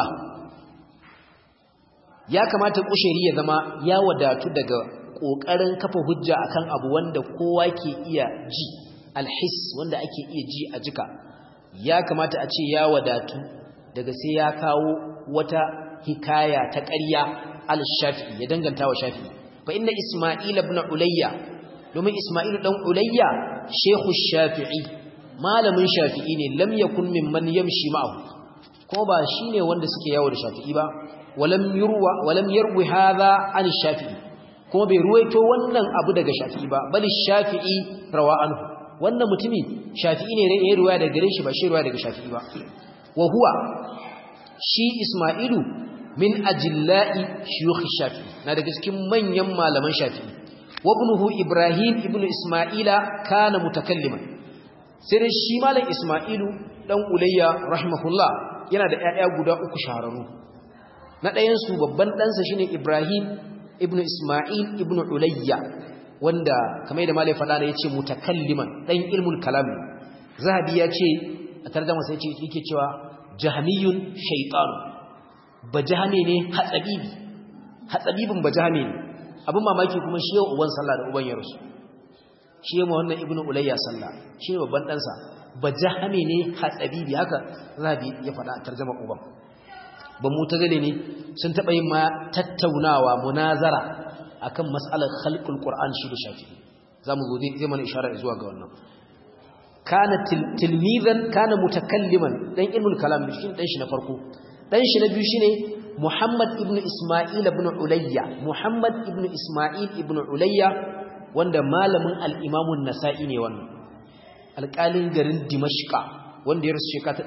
ya kamata Qushairi ya zama ya wadatu daga kokarin kafa hujja akan abu wanda kowa ke iya ji al-hiss wanda ake iya ji a jika ya kamata a ce ya wadatu daga sai ya kawo wata hikaya ta ƙarya al-Shafi'i ya danganta wa Shafi'i fa inna Isma'il ibn Ulayya domin Isma'il dan Ulayya shehu Shafi'i malamin Shafi'i ne lam yakun mimman yamshi ma'ahu ko ba shine wanda suke yawo da Shafi'i ba walam yarwi hadha an Shafi'i ko bai ruwaito wannan abu daga Shafi'i ba bali Shafi'i rawa anhu wannan mutumi Shafi'i ne ya ruwaya daga gare shi ba shi ruwaya daga Shafi'i ba wa huwa shi Isma'ilu min ajilla'i shuyukh Shafi'i na daga cikin manyan malaman Shafi'i wa ibnuhu Ibrahim ibn Isma'ila kana mutakalliman sai shi malam Isma'ilu dan Ulayya rahimahullah yana da ƴaƴa guda uku shahararru na ɗayan su babban ɗansa shine Ibrahim ibn Isma'il ibn Ulayya wanda kamar da malai fada ne yace mutakalliman dan ilmul kalam Zahabi yace a tarjuma sai yace yake cewa jahmiyun shaytan bajahmi ne hatsabibin bajahmi ne abin mamaki kuma shi yau uban sallah da uban yarsu shi yau wannan ibnu Ulayya sallah shi ne babban dan sa bajahmi ne hatsabibi haka Zahabi ya fada a tarjuma uban ba mutazili ne sun taba yin ma tattaunawa munazara akan mas'alar khalqul qur'an shi da Shafi'i zamu zo zai mana isharar zuwa ga wannan kana tilmizan kana mutakalliman dan ilmul kalam shi dan shi na farko dan shi na biyu shine Muhammad ibn Isma'il ibn Ulayya Muhammad ibn Isma'il ibn Ulayya wanda malamin al-Imam an-Nasa'i ne wannan alƙalin garin Dimashqa wanda ya rasu shekara ta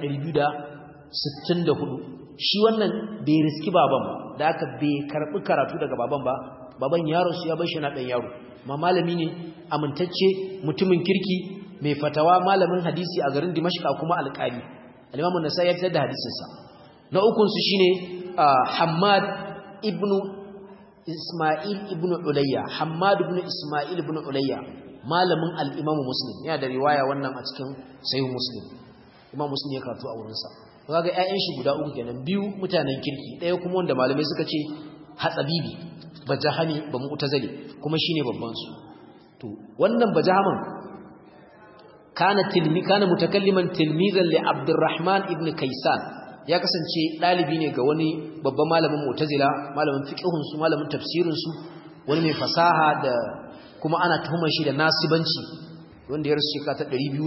264 shi wannan bai riski baban ba da aka bai karbi karatu daga baban ba baban yaro su ya bar shi na dan yaro amma malami ne amintacce mutumin kirki mai fatawa malamin hadisi a garin Dimashq kuma alƙali al-Imam an-Nasa'i ya fitar da hadisin sa na ukun su shine Hammad ibn Isma'il ibn Ulayya Hammad ibn Isma'il ibn Ulayya malamin al-Imam Muslim yana da riwaya wannan a cikin Sahih Muslim Imam Muslim ya karatu a wurin sa kaga ƴaƴan shi guda uku kenan biyu mutanen kirki ɗaya kuma wanda malamai suka ce hatsabibi bajahami ba mu'tazili kuma shine babban su to wannan bajahaman kana mutakalliman tilmizan li Abdurrahman ibn Kaysan ya kasance dalibi ne ga wani babban malamin mu'tazila malamin fiqhun su malamin tafsirin su wani mai fasaha da kuma ana tuhumar shi da nasibanci wanda ya rasu shekara ta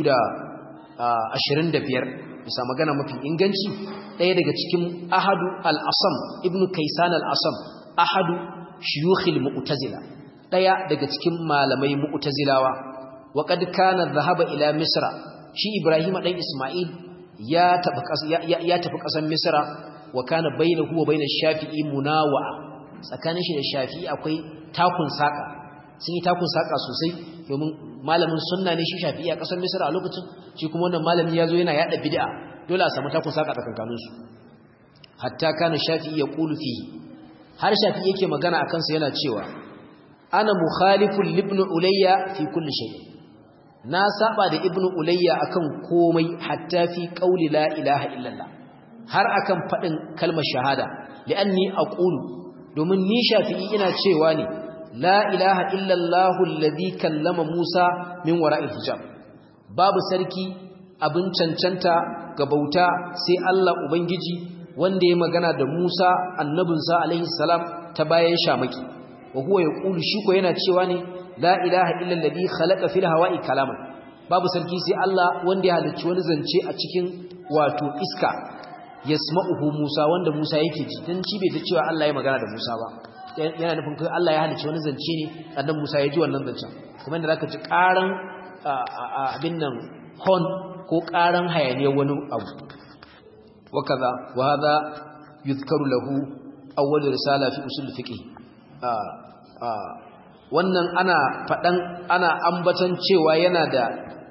225 bisa magana mafi inganci ɗaya daga cikin ahadu al-asam ibnu kaysan al-asam ahadu shuyukhil mu'tazila ɗaya daga cikin malamai mu'tazilawa wa qad kana dhahaba ila misra shi ibrahim dan isma'il ya tafi ƙasar misra wa kana bainahu wa bainash shafi'i munawa tsakanin shi da shafi'i akwai takun saka sun yi takun saka sosai domin malamin sunna ne shi shafi'i a ƙasar misra a lokacin shi kuma wannan malami yazo yana yada bid'a dole a samu takun saka tsakankanin su hatta kana shafi'i ya qulu fihi har shafi'i yake magana akan sa yana cewa ana mukhalifun ibn ulayya fi kulli shay na saba da ibn ulayya akan komai hatta fi qauli la ilaha illallah har akan fadin kalmar shahada li'anni aqulu domin ni shafi'i ina cewa ne la ilaha illallah alladhi kallama Musa min wara'il hijab babu sarki abin cancanta ga bauta sai Allah ubangiji wanda ya magana da Musa annabinsa alaihi salam ta bayan shamaki wa huwa yaqulu shi ko yana cewa ne la ilaha illa alladhi khalaqa fil hawa'i kalaman babu sarki sai Allah wanda ya halicci wani zance a cikin wato iska yasma'uhu Musa wanda Musa yake ji dan shi bai ta cewa Allah ya magana da Musa ba yana nufin kai Allah ya halicci wani zance ne annabi Musa ya ji wannan zancen kuma da zaka ji karan abin nan hon ko karan hayaniyar wani abu wakaza wa hadha yuzkaru lahu awwal risala fi usul fiqh wannan ana ambatan cewa yana da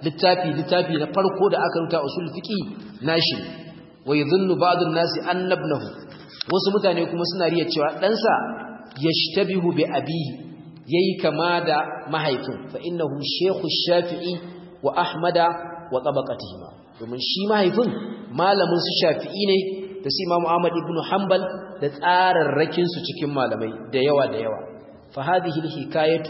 littafi na farko da aka rubuta usul fiqi nashi wa yadhunnu ba'd an-nasi anna ibnahu wasu mutane kuma suna riya cewa ɗansa yashtabihu bi abihi yayi kama da mahaifin fa innahu shaykhu shafi'i wa ahmada wa tabaqatihima domin shi mahaifin malamin su shafi'i ne da su imamu ahmad ibn hanbal da tsararrakin su cikin malamai da yawa fa hadhihi al-hikayatu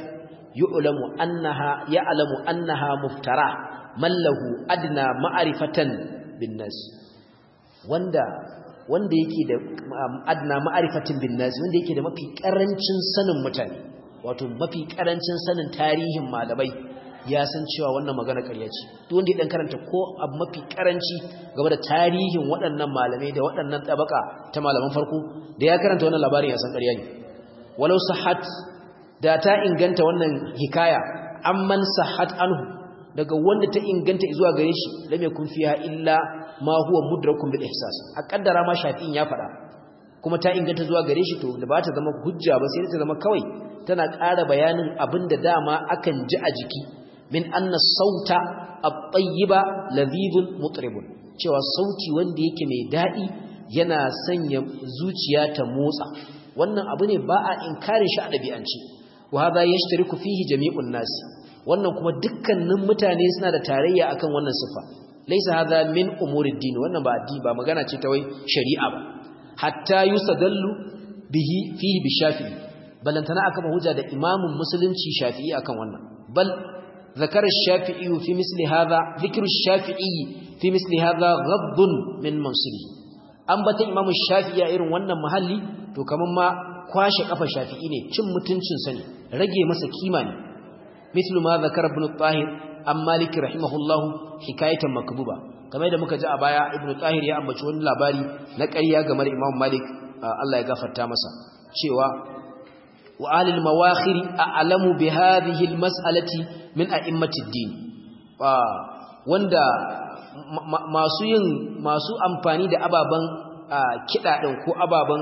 ya'lamu annaha muftara man lahu adna ma'rifatan bin nas wanda yake da adna ma'rifatin bin nas wanda yake da mafi karancin sanin mutane wato mafi karancin sanin tarihin malamai ya san cewa wannan magana ƙarya ce duk wanda ya dan karanta ko abu mafi karanci game da tarihin waɗannan malamai da waɗannan tabaka ta malaman farko da ya karanta wannan labarin ya san ƙarya ne walau sahhat da ta inganta wannan hikaya amman sahhat anhu daga wanda ta inganta zuwa gare shi lam yakun fiha illa ma huwa mudrakun bil ihsas a kaddara ma shafi'in ya fada kuma ta inganta zuwa gare shi to da ba ta zama hujja ba sai ta zama kawai tana ƙara bayanin abinda dama akan ji a jiki min anna sauta at-tayyiba ladhibun mutribun cewa sauti wanda yake mai dadi yana sanya zuciya ta motsa wannan abu ne ba a inkarin shi a dabi'anci wa hadha yashtariku fihi jami'un nas wannan kuma dukkanin mutane suna da tarayya akan wannan sifa laysa hadha min umurid din wannan ba addini ba magana ce ta wai shari'a ba hatta yusadallu bihi fihi bi shafi'i balantana aka ba hujja da imamun musulunci shafi'i akan wannan bal ذكر الشافعي في مثل هذا ذكر الشافعي في مثل هذا غض من منصبه ambata imam shafi'i a irin wannan mahalli to kaman ma kwashe kafa shafi'i ne cin mutuncin sa ne rage masa kima ne mislu ma zakara ibn tahir an malik rahimahullahu hikayatan makbuba kamar da muka ji a baya ibn tahir ya ambaci wani labari na ƙarya game da imam malik Allah ya gafarta masa cewa wa alil mawakhir a'lamu bi hadhihi al mas'alati min a'immatid din wanda masu amfani da ababan kida din ko ababan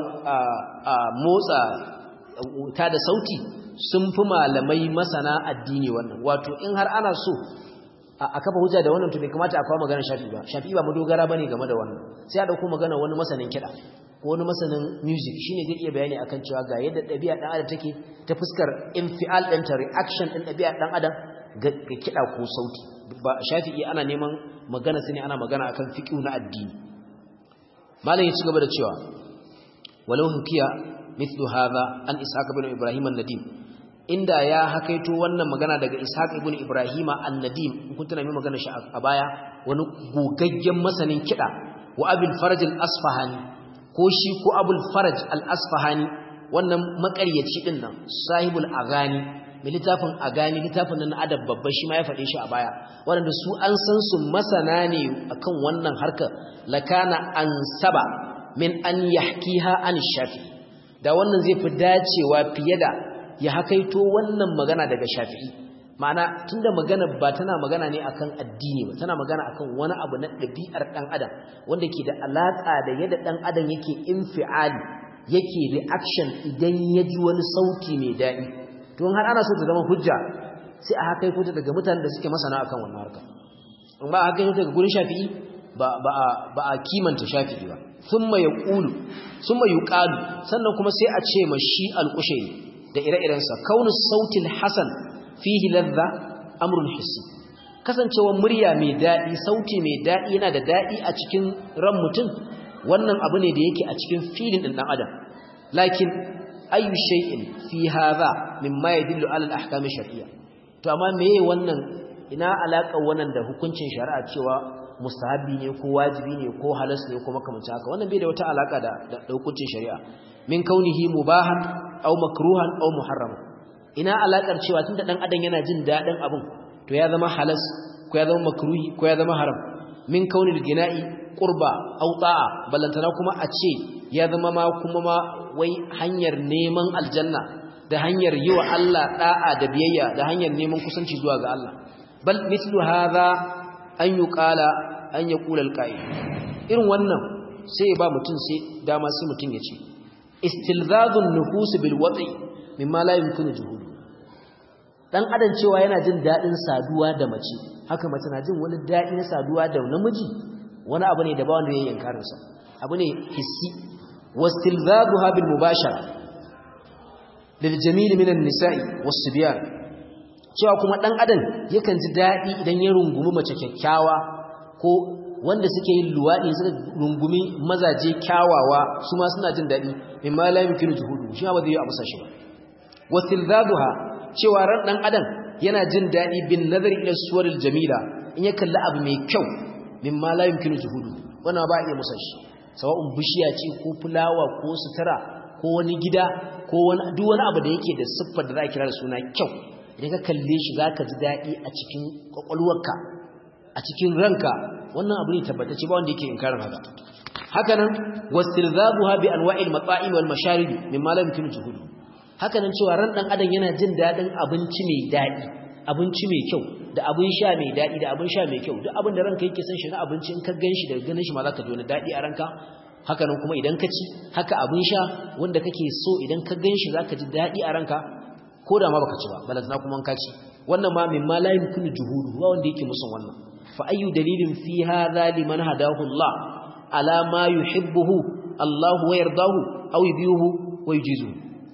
motsa ta da sauti sun fi malamai masana addini wannan wato in har ana so a kafa hujja da wannan to bai kamata a kawo magana shafi ba madogara bane game da wannan sai a dauko magana wani masanin kida ko wani masanin music shine zai iya bayani akan cewa ga yadda dabi'a dan adam take ta fuskar infial din ta reaction din dabi'a dan adam ga kida ko sauti ba shafi'i ana neman magana sai ne ana magana akan fiqh na addini malam ya ci gaba da cewa walau hukiya mithlu hadha an ishaq ibn ibrahim an-nadim inda ya hakaito wannan magana daga ishaq ibn ibrahim an-nadim kun tana mai magana shi a baya wani gogaggen masanin kida wa abul faraj al-asfahani ko shi ko abul faraj al-asfahani wannan makaryaci din nan sahibul agani mai littafin agani littafin nan adab babba shi ma ya fade shi a baya wanda su an san su masana ne akan wannan harkar lakana ansaba min an yahkiha an shafi da wannan zai fi dacewa fiye da ya hakaito wannan magana daga shafi'i ma'ana tunda magana ba tana magana ne akan addini ba tana magana akan wani abu na ɗabi'ar ɗan adam wanda ke da alaƙa da yadda ɗan adam yake infiali yake reaction idan ya ji wani sauti mai daɗi to har ana so ta zama hujja sai a hakaito ta daga mutanen da suke masana akan wannan harka in ba a hakaito daga gurin shafi'i ba a kimanta shafi'i ba thumma yuqalu sannan kuma sai a ce ma shi al-Qushayri da ire-irensa kaunus sautil hasan fihi ladha amrun hissi kasancewar murya mai dadi sauti mai dadi yana da dadi a cikin ran mutum wannan abu ne da yake a cikin filin din dan adam lakin ayu shay'in fi hadha mimma yadullu ala al-ahkam ash-shar'iyya to amma meye wannan ina alaka wannan da hukuncin shari'a cewa mustahabi ne ko wajibi ne ko halas ne ko makamancin haka wannan bai da wata alaka da hukuncin shari'a min kaunihi mubahan aw makruhan aw muharram ina alakar cewa tunda dan adam yana jin dadin abun to ya zama halas ko ya zama makruhi ko ya zama haram min kaunil gina'i qurba aw ta'a ballantana kuma a ce ya zama ma kuma ma wai hanyar neman aljanna da hanyar yi wa Allah da'a da biyayya da hanyar neman kusanci zuwa ga Allah bal mithlu hadha an yuqala an yaqula alqa'il irin wannan sai ba mutun sai dama sai mutun ya ce istilzadun nufus bil wati mimma la yumkinu juhud dan adam cewa yana jin dadin saduwa da mace haka mace na jin wani daɗi na saduwa da namiji wani abu ne da ba wanda ya inkarin sa abu ne hissi wastilzabuha bil mubashara lil jamil min an-nisa'i was-sibyan cewa kuma dan adam yakan ji daɗi idan ya rungumi mace kyakkyawa ko wanda suke yin luwaɗi suka rungumi mazaje kyawawa su ma suna jin daɗi mimma la yumkinu juhudu shi ba zai yi a musa shi ba wastilzabuha cewa ran dan adam yana jin daɗi bin nazari ila suwaril jamila in ya kalli abu mai kyau mimma la yumkinu juhudu wannan ba iya musa shi sawa'un bishiya ce ko fulawa ko sutura ko wani gida ko wani duk wani abu da yake da siffar da za a kira da suna kyau idan ka kalle shi zaka ji daɗi a cikin kwakwalwarka a cikin ranka wannan abu ne tabbatacce ba wanda yake inkarin haka hakanan wastilzabuha bi anwa'il mat'am wal masharib mimma la yumkinu juhudu hakanan cewa ran dan adam yana jin dadin abinci mai dadi abinci mai kyau da abin sha mai dadi da abin sha mai kyau duk abin da ranka yake son shi na abinci in ka ganshi daga ganin shi ma zaka ji wani dadi a ranka hakanan kuma idan ka ci haka abin sha wanda kake so idan ka ganshi zaka ji dadi a ranka ko da ma baka ci ba balantana kuma in ka ci wannan ma mimma la yumkinu juhudu ba wanda yake musun wannan fa ayyu dalilin fi hadha liman hadahu Allah ala ma yuhibbuhu Allah wa yardahu aw yubihu wa yujizuhu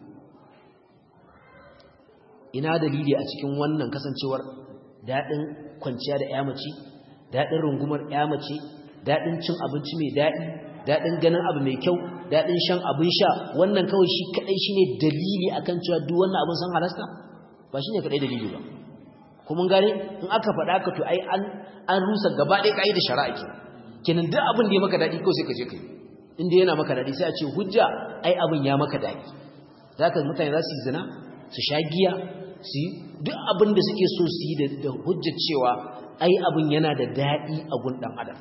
ina dalili a cikin wannan kasancewar dadin kwanciya da ƴamaci dadin rungumar ƴamaci dadin cin abinci mai dadi dadin ganin abu mai kyau dadin shan abin sha wannan kawai shi kadai shine dalili akan cewa duk wannan abin san halasta ba shine kadai dalili ba kuma gane in aka faɗa ka to ai an rusa gaba ɗaya kaidar shari'a kenan duk abin da ya maka dadi ko sai ka je kai inda yana maka dadi sai a ce hujja ai abin ya maka dadi zaka mutane za su yi zina su sha giya su duk abin da suke so su yi da hujjar cewa ai abin yana da dadi a gun dan adam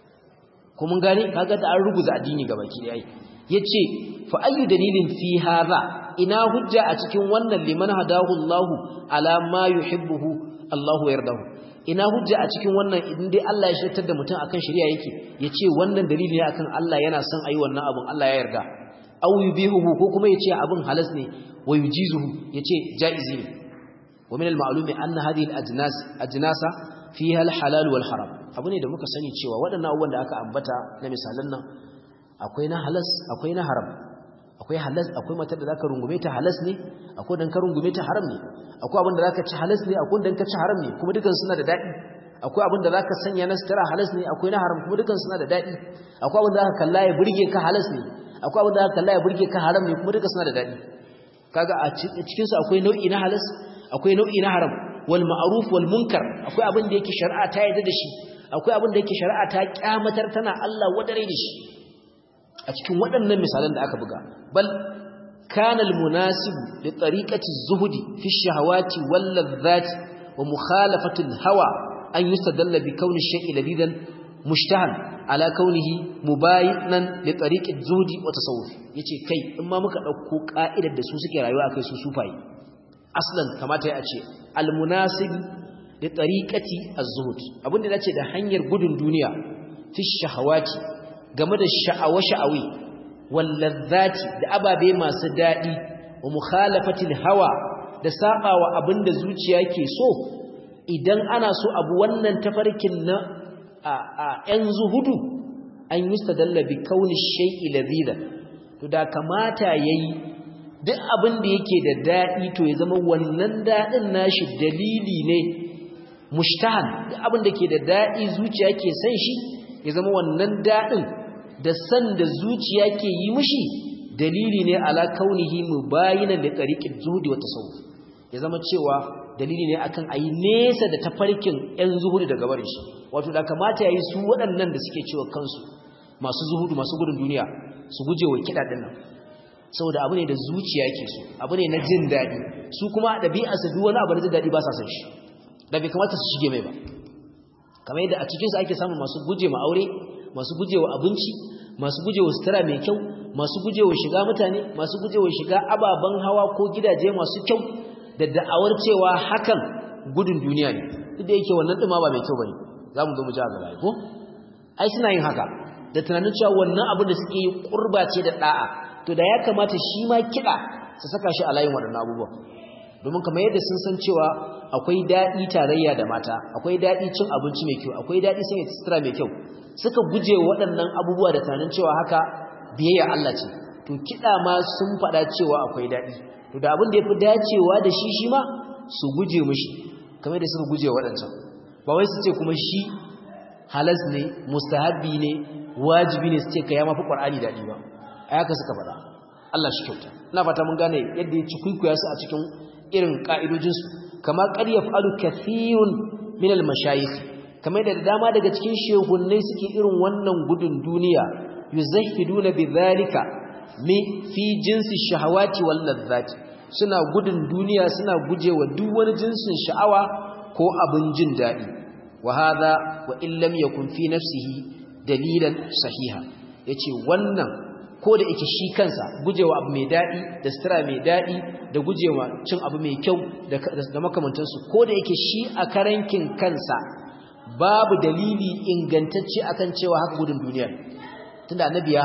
kuma gane kaga da an ruguza addini gabaki dai yace fa ayyu dalilin fi hadha ina hujja a cikin wannan liman hadahu Allahu ala ma yuhibbuhu Allahu yardahu ina hujja a cikin wannan idan dai Allah ya shirtar da mutum akan shari'a yake yace wannan dalili ne akan Allah yana son ayi wannan abun Allah ya yarda aw yubihuhu ko kuma yace abun halas ne wa yujizuhu yace jaizi ne wa min al-ma'lumi anna hadhihi al-ajnasa fiha al-halal wal haram abu ne da muka sani cewa waɗannan abubuwan da aka ambata na misalan nan akwai na halas akwai na haram akwai halas akwai matar da zaka rungume ta halas ne akwai dan ka rungume ta haram ne akwai abin da zaka ci halas ne akwai dan ka ci haram ne kuma dukan suna da dadi akwai abin da zaka sanya na sutura halas ne akwai na haram kuma dukan suna da dadi akwai abin da zaka kalla ya burge ka halas ne akwai abin da zaka kalla ya burge ka haram ne kuma dukan suna da dadi kaga a cikin su akwai nau'i na halas akwai nau'i na haram wal ma'ruf wal munkar akwai abin da yake shari'a ta yarda da shi akwai abin da yake shari'a ta kyamatar tana Allah wadare da shi a cikin waɗannan misalan da aka buga bal kana almunasib li tariqati az-zuhdi fi ash-shahawati wal ladhati wa mukhalafati al-hawa an yustadalla bi kawni ash-shay'i ladidan mushtahan ala kawnihi mubayinan li tariqi az-zuhdi wa tasawuf yace kai in ma muka dauko ka'idar da su suke rayuwa akai su sufayi aslan kamata ya ce almunasib li tariqati az-zuhd abinda nace da hanyar gudun duniya fi ash-shahawati game da sha'awa-sha'awi wallazati da ababe masu dadi wa mukhalafatil hawa da sabawa abinda zuciya ke so idan ana so abu wannan tafarkin na yan zuhudu an yustadalla bi kauni shay'i ladhida to da kamata yayi duk abinda yake da dadi to ya zama wannan dadin nashi dalili ne mushtahan duk abinda ke da dadi zuciya ke san shi ya zama wannan dadin da san da zuciya ke yi mishi dalili ne ala kaunihi mubayinan li tariqi zuhdi wa tasawuf ya zama cewa dalili ne akan ayi nesa da tafarkin ɗan zuhudi daga barin shi wato da kamata yayi su waɗannan da suke cewa kansu masu zuhudu masu gudun duniya su guje wa kida din nan saboda abu ne da zuciya ke so abu ne na jin dadi su kuma dabi'arsu duk wani abu na jin dadi ba sa san shi da bai kamata su shige mai ba kamar yadda a cikin su ake samun masu guje ma aure masu gujewa abinci masu gujewa sutura mai kyau masu gujewa shiga mutane masu gujewa shiga ababen hawa ko gidaje masu kyau da da'awar cewa hakan gudun duniya ne duk da yake wannan dima ba mai kyau bane zamu zo mu ji a gaba ko ai suna yin haka da tunanin cewa wannan abu da suke yi qurba ce da da'a to da ya kamata shi ma kida su saka shi a layin waɗannan abubuwan domin kamar yadda sun san cewa akwai daɗi tarayya da mata akwai daɗi cin abinci mai kyau akwai daɗi sanya sutura mai kyau suka guje waɗannan abubuwa da tunanin cewa haka biyayya Allah ce to kiɗa ma sun faɗa cewa akwai daɗi to da abin da ya fi dacewa da shi ma su guje mishi kamar da suka guje waɗancan ba wai su ce kuma shi halas ne mustahabbi ne wajibi ne su ce ka ya mafi ƙwar'ani daɗi ba a yaka suka faɗa Allah shi kyauta ina fata mun gane yadda ya ci kuikuya su a cikin irin ƙa'idojinsu kama ƙar ya fa'alu kathirun min al-mashayikh kamar da dama daga cikin shehunnai suke irin wannan gudun duniya yuzahiduna bidhalika fi jinsi shahawati wal ladzati suna gudun duniya suna gujewa duk wani jinsin sha'awa ko abin jin daɗi wa hadha wa in lam yakun fi nafsihi dalilan sahiha yace wannan ko da yake shi kansa gujewa abu mai daɗi da sutura mai daɗi da gujewa cin abu mai kyau da makamantansu ko da yake shi a karankin kansa babu dalili ingantacce akan cewa haka gudun duniya tunda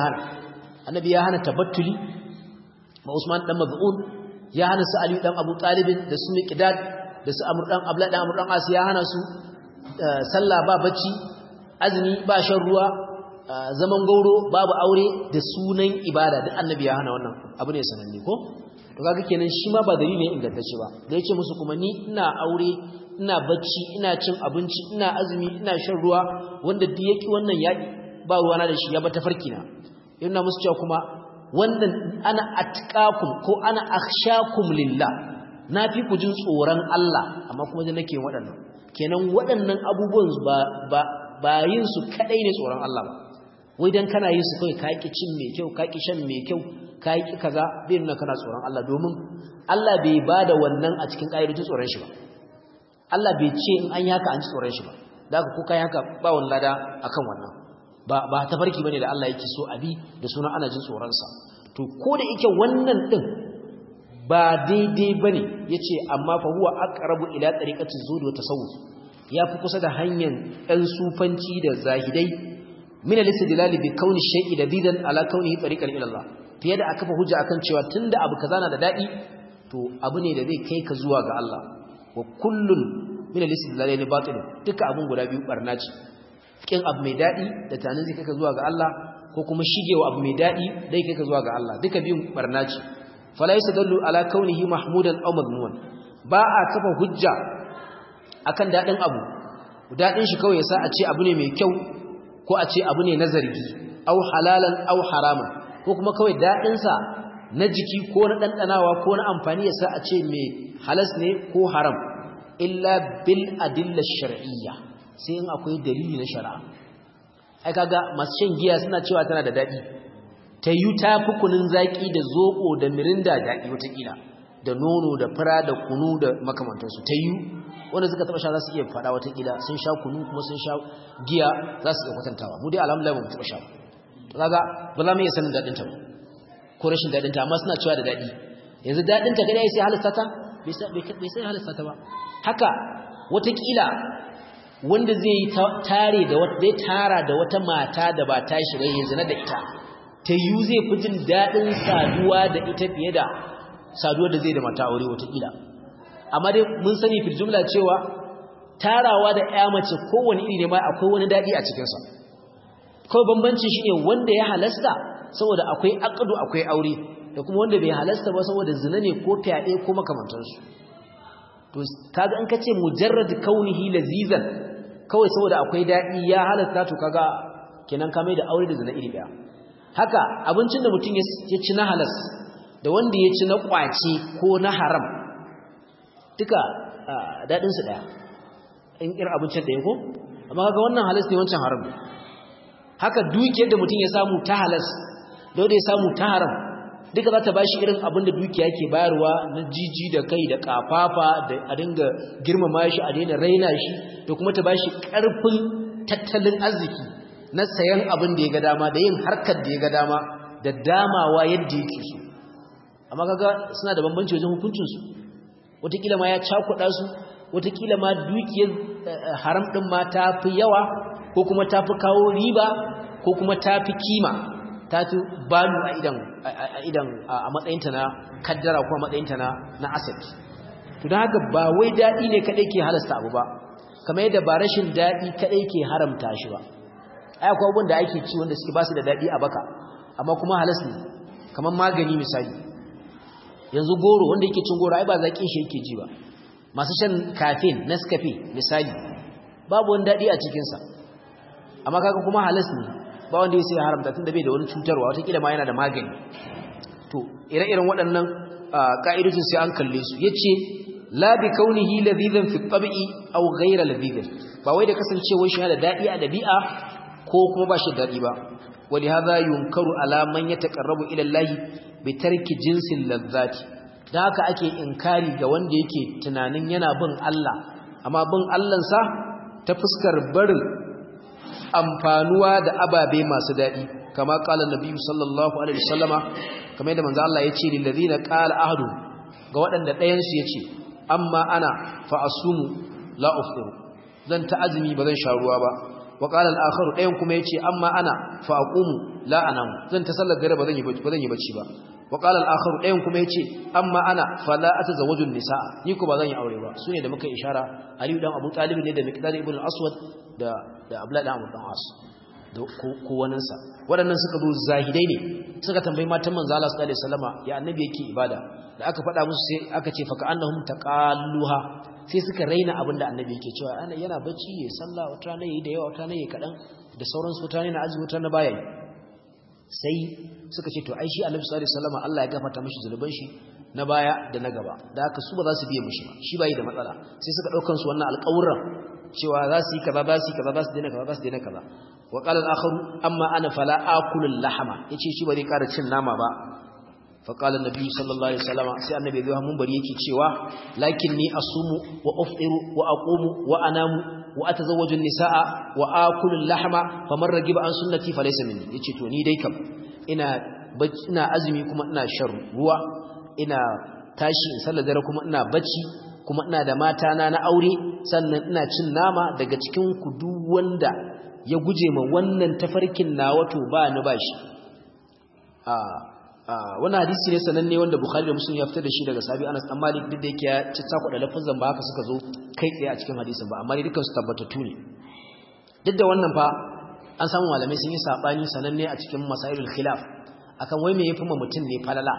annabi ya hana tabattuli ma Usman dan Maz'un ya hana su Ali dan Abu Talib da su Miqdad da su Amr dan Abdullah dan Amr dan As ya hana su sallah ba bacci azumi ba shan ruwa zaman gauro babu aure da sunan ibada duk annabi ya hana wannan abu ne sananne ko to kaga kenan shi ma ba dalili ne ingantacce ba da yace musu kuma ni ina aure ina bacci ina cin abinci ina azumi ina shan ruwa wanda duk yake wannan yaki ba ruwana da shi ya bata farkina yana musu cewa kuma wannan ana atqakum ko ana akhshakum lillah nafi ku jin tsoron Allah amma kuma da nake waɗannan kenan waɗannan abubuwan ba yin su kadai ne tsoron Allah ba wai dan kana yin su kai ka ki cin mai kyau ka ki shan mai kyau ka ki kaza bai nuna kana tsoron Allah domin Allah bai bada wannan a cikin ƙa'idojin tsoron shi ba Allah bai ce in an yi haka an ci tsoron shi ba da haka ko kai haka ba wani lada akan wannan ba tafarki bane da Allah yake so abi da suna ana jin tsoron sa to ko da yake wannan din ba daidai bane yace amma fa huwa aqrabu ila tariqati zuhud wa tasawuf yafi kusa da hanyar ɗan sufanci da zahidai min al-istidlal bi kauni shay'i dadidan ala kaunihi tariqan ila Allah fiye da aka fa hujja akan cewa tunda abu kaza na da dadi to abu ne da zai kai ka zuwa ga Allah wa kullun min al-istidlal ne batil duka abun guda biyu barna ce kin abu mai dadi da tanin zai kai ka zuwa ga Allah ko kuma shigewa abu mai dadi dai kai ka zuwa ga Allah duka biyun barna ce fala yastadallu ala kaunihi mahmudan aw madmunan ba a kafa hujja akan dadin abu dadin shi kawai yasa a ce abu ne mai kyau ko a ce abu ne na zargi aw halalan aw haraman ko kuma kawai dadin sa na jiki ko na dandanawa ko na amfani yasa a ce mai halas ne ko haram illa bil adilla shar'iyya sai in akwai dalili na shari'a ai kaga masu shan giya suna cewa tana da dadi tayu ta fi kunun zaki da zoko da mirinda dadi wata kila da nono da fura da kunu da makamantansu tayu wanda suka taba sha za su iya fada wata kila sun sha kunu kuma sun sha giya za su iya kwatantawa mu dai alhamdulillah ba mu taba sha to kaga ba za mu iya sanin dadin ta ba ko rashin dadin ta amma suna cewa da dadi yanzu dadin ta kada sai halasta ta bai sai halasta ta ba haka wata kila wanda zai tare da wata zai tara da wata mata da ba ta shi bai zina da ita ta yu zai fi jin dadin saduwa da ita fiye da saduwar da zai da mata aure wata kila amma dai mun sani fil jumla cewa tarawa da ƴa mace kowane iri ne ma akwai wani dadi a cikin sa kawai bambanci shine wanda ya halasta saboda akwai aqdu akwai aure da kuma wanda bai halasta ba saboda zina ne ko fyaɗe ko makamantansu to kaga an kace mujarrad kaunihi lazizan kawai saboda akwai dadi ya halasta to kaga kenan ka mai da aure da zina iri daya haka abincin da mutum ya ci na halas da wanda ya ci na kwace ko na haram duka dadin su daya in abincin da yako amma kaga wannan halas ne wancan haram haka dukiyar da mutum ya samu ta halas da wanda ya samu ta haram duka za ta ba shi irin abin da dukiya ke bayarwa na jiji da kai da kafafa da a dinga girmama shi a daina raina shi da kuma ta ba shi ƙarfin tattalin arziki na sayan abin da ya ga dama da yin harkar da ya ga dama da damawa yadda yake so amma kaga suna da bambanci wajen hukuncinsu wataƙila ma ya cakuɗa su wataƙila ma dukiyar haram ɗin ma ta fi yawa ko kuma ta fi kawo riba ko kuma ta fi kima ta fi balu a matsayinta na kaddara ko a matsayinta na asset to dan haka ba wai dadi ne kadai ke halasta abu ba kamar yadda ba rashin dadi kadai ke haramta shi ba ai akwai abun da ake ci wanda suke ba su da dadi a baka amma kuma halas ne kamar magani misali yanzu goro wanda yake cin goro ai ba zakin shi yake ji ba masu shan caffeine Nescafe misali babu wani dadi a cikin sa amma kaga kuma halas ne ba wanda yake haramta tunda bai da wani cutarwa wata kila ma yana da magani to ire-iren waɗannan ka'idojin sai an kalle su yace la bi kaunihi ladhidan fi tabi'i aw ghayra ladhidan ba wai da kasancewar shi da dadi a dabi'a ko kuma ba shi dadi ba wali hadha yunkaru ala man yataqarrabu ila Allah bi tarki jinsil ladzati da haka ake inkari ga wanda yake tunanin yana bin Allah amma bin Allahnsa ta fuskar barin amfanuwa da ababe masu dadi kama qala nabiyyu sallallahu alaihi wasallama kamar yadda manzo Allah yace lil ladina qala ahadu ga wadanda ɗayan su yace amma ana fa asumu la ufṭiru zan ta azumi bazan sha ruwa ba wa qala al akharu ɗayan kuma yace amma ana fa aqumu la anamu zan ta sallar dare bazan yi bacci ba wa qala al akharu ɗayan kuma yace amma ana fa la atazawwaju nisaa ni ko bazan yi aure ba sune da muka ishara Ali dan Abu Talib ne da Miqdad ibn al-Aswad da Abdullah dan Abu As ko waninsa waɗannan suka zo zahidai ne suka tambayi matan manzo Allah sallallahu alaihi wasallama ya annabi yake ibada da aka faɗa musu sai aka ce fa ka'annahum taqalluha sai suka raina abinda annabi yake cewa ana yana bacci yayin sallah wata rana yayi da yawa wata rana yayi kadan da sauran su wata rana azumi wata rana baya sai suka ce to ai shi annabi sallallahu alaihi wasallama Allah ya gafarta mishi zuluban shi na baya da na gaba da haka su ba za su biye mishi ba shi bai da matsala sai suka daukan su wannan alƙawuran cewa za su yi kaza za su yi kaza za su daina kaza za su daina kaza wa qala al-akharu amma ana fala akulu al-lahma yace shi bari ƙara cin nama ba fa qala an-nabi sallallahu alaihi wasallam sai annabi zai mun bari yake cewa lakinni asumu wa ufṭiru wa aqumu wa anamu wa atazawwaju an-nisaa wa akulu al-lahma faman ragiba an sunnati falaysa minni yace to ni dai kam ina azumi kuma ina shan ruwa ina tashi in sallar dare kuma ina bacci kuma ina da mata na aure sannan ina cin nama daga cikin ku duk wanda ya guje ma wannan tafarkin na wato ba ni bashi wannan hadisi ne sananne wanda Bukhari da Muslim ya fitar da shi daga sahabi Anas dan Malik duk da yake ya tsaka da lafazan ba haka suka zo kai tsaye a cikin hadisin ba amma dukkan su tabbatattu ne duk da wannan fa an samu malamai sun yi sabani sananne a cikin masailul khilaf akan wai me yafi ma mutun ne falala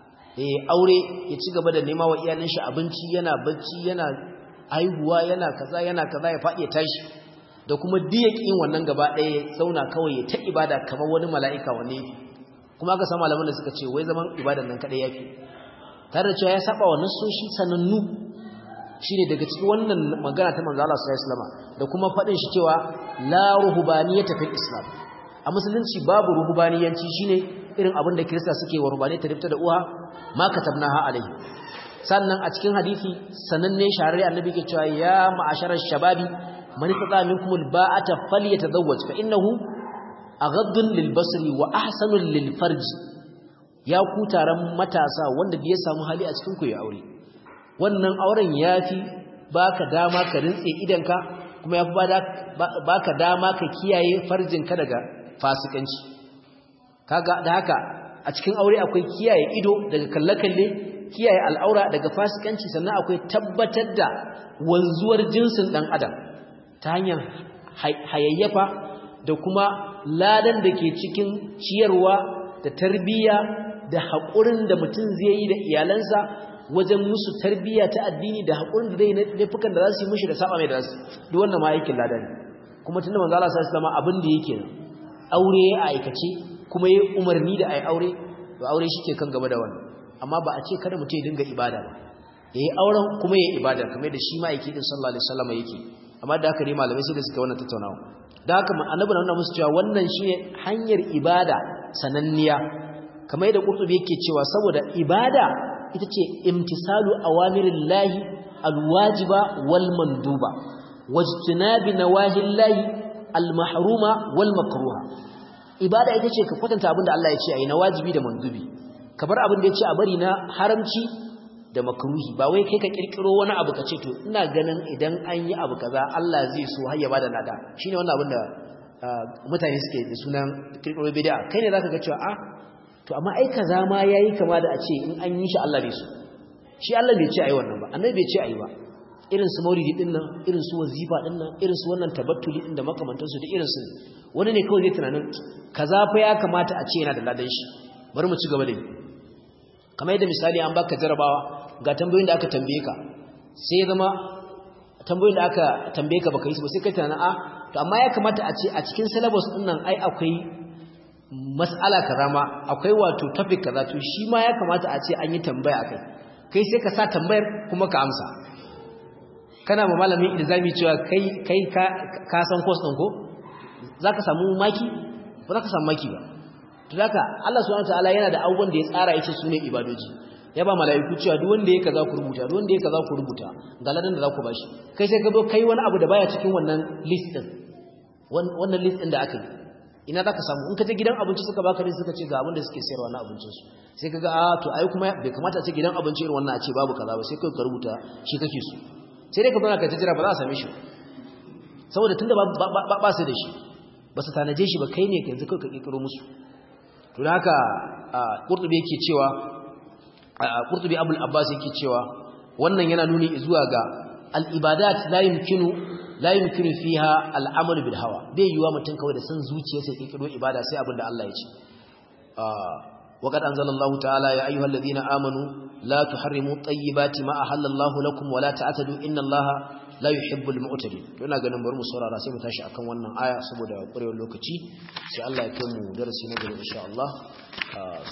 aure ya ci gaba da nema wa iyalan shi abinci yana bacci yana haihuwa yana kaza ya faɗi ya tashi da kuma diyakin wannan gaba ɗaya ya zauna kawai ya ta ibada kamar wani mala'ika wanne yafi kuma aka samu malaman da suka ce wai zaman ibadan nan kada yafi tare da cewa ya saba wa nasoshi sanannu shine daga cikin wannan magana ta manzo Allah sallallahu alaihi wasallam da kuma faɗin shi cewa la ruhbaniyata fil islam a musulunci babu ruhbaniyanci shine irin abin da kirista suke wa ruhbani ta rifta da uwa ma katabnaha alaihi sannan a cikin hadisi sananne shahararre annabi ke cewa ya ma'asharar shababi man istata minkum alba'ata falyatazawwaj fa innahu aghaddun lilbasri wa ahsanun lilfarj ya ku taron matasa wanda da ya samu hali a cikin ku ya aure wannan auren yafi baka dama ka rintse idanka kuma yafi baka dama ka kiyaye farjinka daga fasikanci kaga da haka a cikin aure akwai kiyaye ido daga kalle-kalle kiyaye al'aura daga fasikanci sannan akwai tabbatar da wanzuwar jinsin dan adam ta hanyar hayayyafa da kuma ladan da ke cikin ciyarwa da tarbiyya da haƙurin da mutum zai yi da iyalansa wajen musu tarbiyya ta addini da haƙurin da zai yi laifukan da za su yi mishi da saba mai da su duk wannan ma aikin ladan kuma tunda manzo Allah sallallahu alaihi wasallam abin da yake aure ya aikace kuma yayi umarni da ai aure to aure shike kan gaba da wannan amma ba a ce kada mutum ya dinga ibada ba yayi auren kuma yayi ibada kamar da shi ma yake din sallallahu alaihi wasallam yake amma da haka ne malamai sai da suka wannan tattaunawa da haka annabi na nuna musu cewa wannan shine hanyar ibada sananniya kamar da Qurtubi yake cewa saboda ibada ita ce imtisalu awamirillahi alwajiba wal manduba wajtinabi nawahillahi almahruma wal makruha ibada ita ce ka kwatanta abinda Allah ya ce ayi na wajibi da mandubi ka bar abin da ya ce a bari na haramci da makruhi ba wai kai ka kirkiro wani abu ka ce to ina ganin idan an yi abu kaza Allah zai so har ya bada lada shine wannan abin da mutane suke da sunan kirkiro bid'a kai ne zaka ga cewa to amma ai kaza ma yayi kama da a ce in an yi shi Allah bai so shi Allah bai ce ayi wannan ba annabi bai ce ayi ba irin su maulidi din nan irin su wazifa din nan irin su wannan tabattuli din da makamantan su da irin su wani ne kawai zai tunanin kaza fa ya kamata a ce yana da ladan shi bari mu ci gaba da yi kamar yadda misali an baka jarabawa ga tambayoyin da aka tambaye ka sai ya zama tambayoyin da aka tambaye ka baka yi su ba sai ka tunanin to amma ya kamata a ce a cikin syllabus din nan ai akwai mas'ala kaza ma akwai wato topic kaza to shi ma ya kamata a ce an yi tambaya akai kai sai ka sa tambayar kuma ka amsa kana ma malamin ilzami cewa kai ka san course din ko zaka samu maki ba zaka samu maki ba to haka Allah subhanahu wataala yana da abubuwan da ya tsara yace sune ibadoji ya ba malaiku cewa duk wanda yake kaza ku rubuta duk wanda yake kaza ku rubuta ga ladan da za ku bashi kai sai ka zo kai wani abu da baya cikin wannan list din wannan list din da aka yi ina zaka samu in ka je gidan abinci suka baka ne suka ce ga abin da suke sayarwa na abincin su sai kaga to ai kuma bai kamata a ce gidan abinci irin wannan a ce babu kaza ba sai kai ka rubuta shi kake so sai dai ka zauna ka jira ba za a same shi saboda tunda ba su da shi ba su tanaje shi ba kai ne yanzu kai ka kikiro musu to da haka Qurtubi yake cewa Qurtubi Abul Abbas yake cewa wannan yana nuni zuwa ga al-ibadat la yumkinu fiha al-amal bil hawa bai yiwa mutun kawai da san zuciyarsa ya kikiro ibada sai abinda Allah ya ce وقد أنزل الله تعالى يا أيها الذين آمنوا لا تحرموا طيبات ما أحل الله لكم ولا تعتدوا إن الله لا يحب المعتدين لنا ganin bari mu saurara sai mu tashi akan wannan aya saboda ƙurewar lokaci sai Allah ya kai mu darasi na gaba insha Allah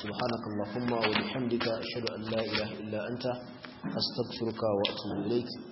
subhanakallahumma wa bihamdika ashhadu an la ilaha illa anta astaghfiruka wa atubu ilaik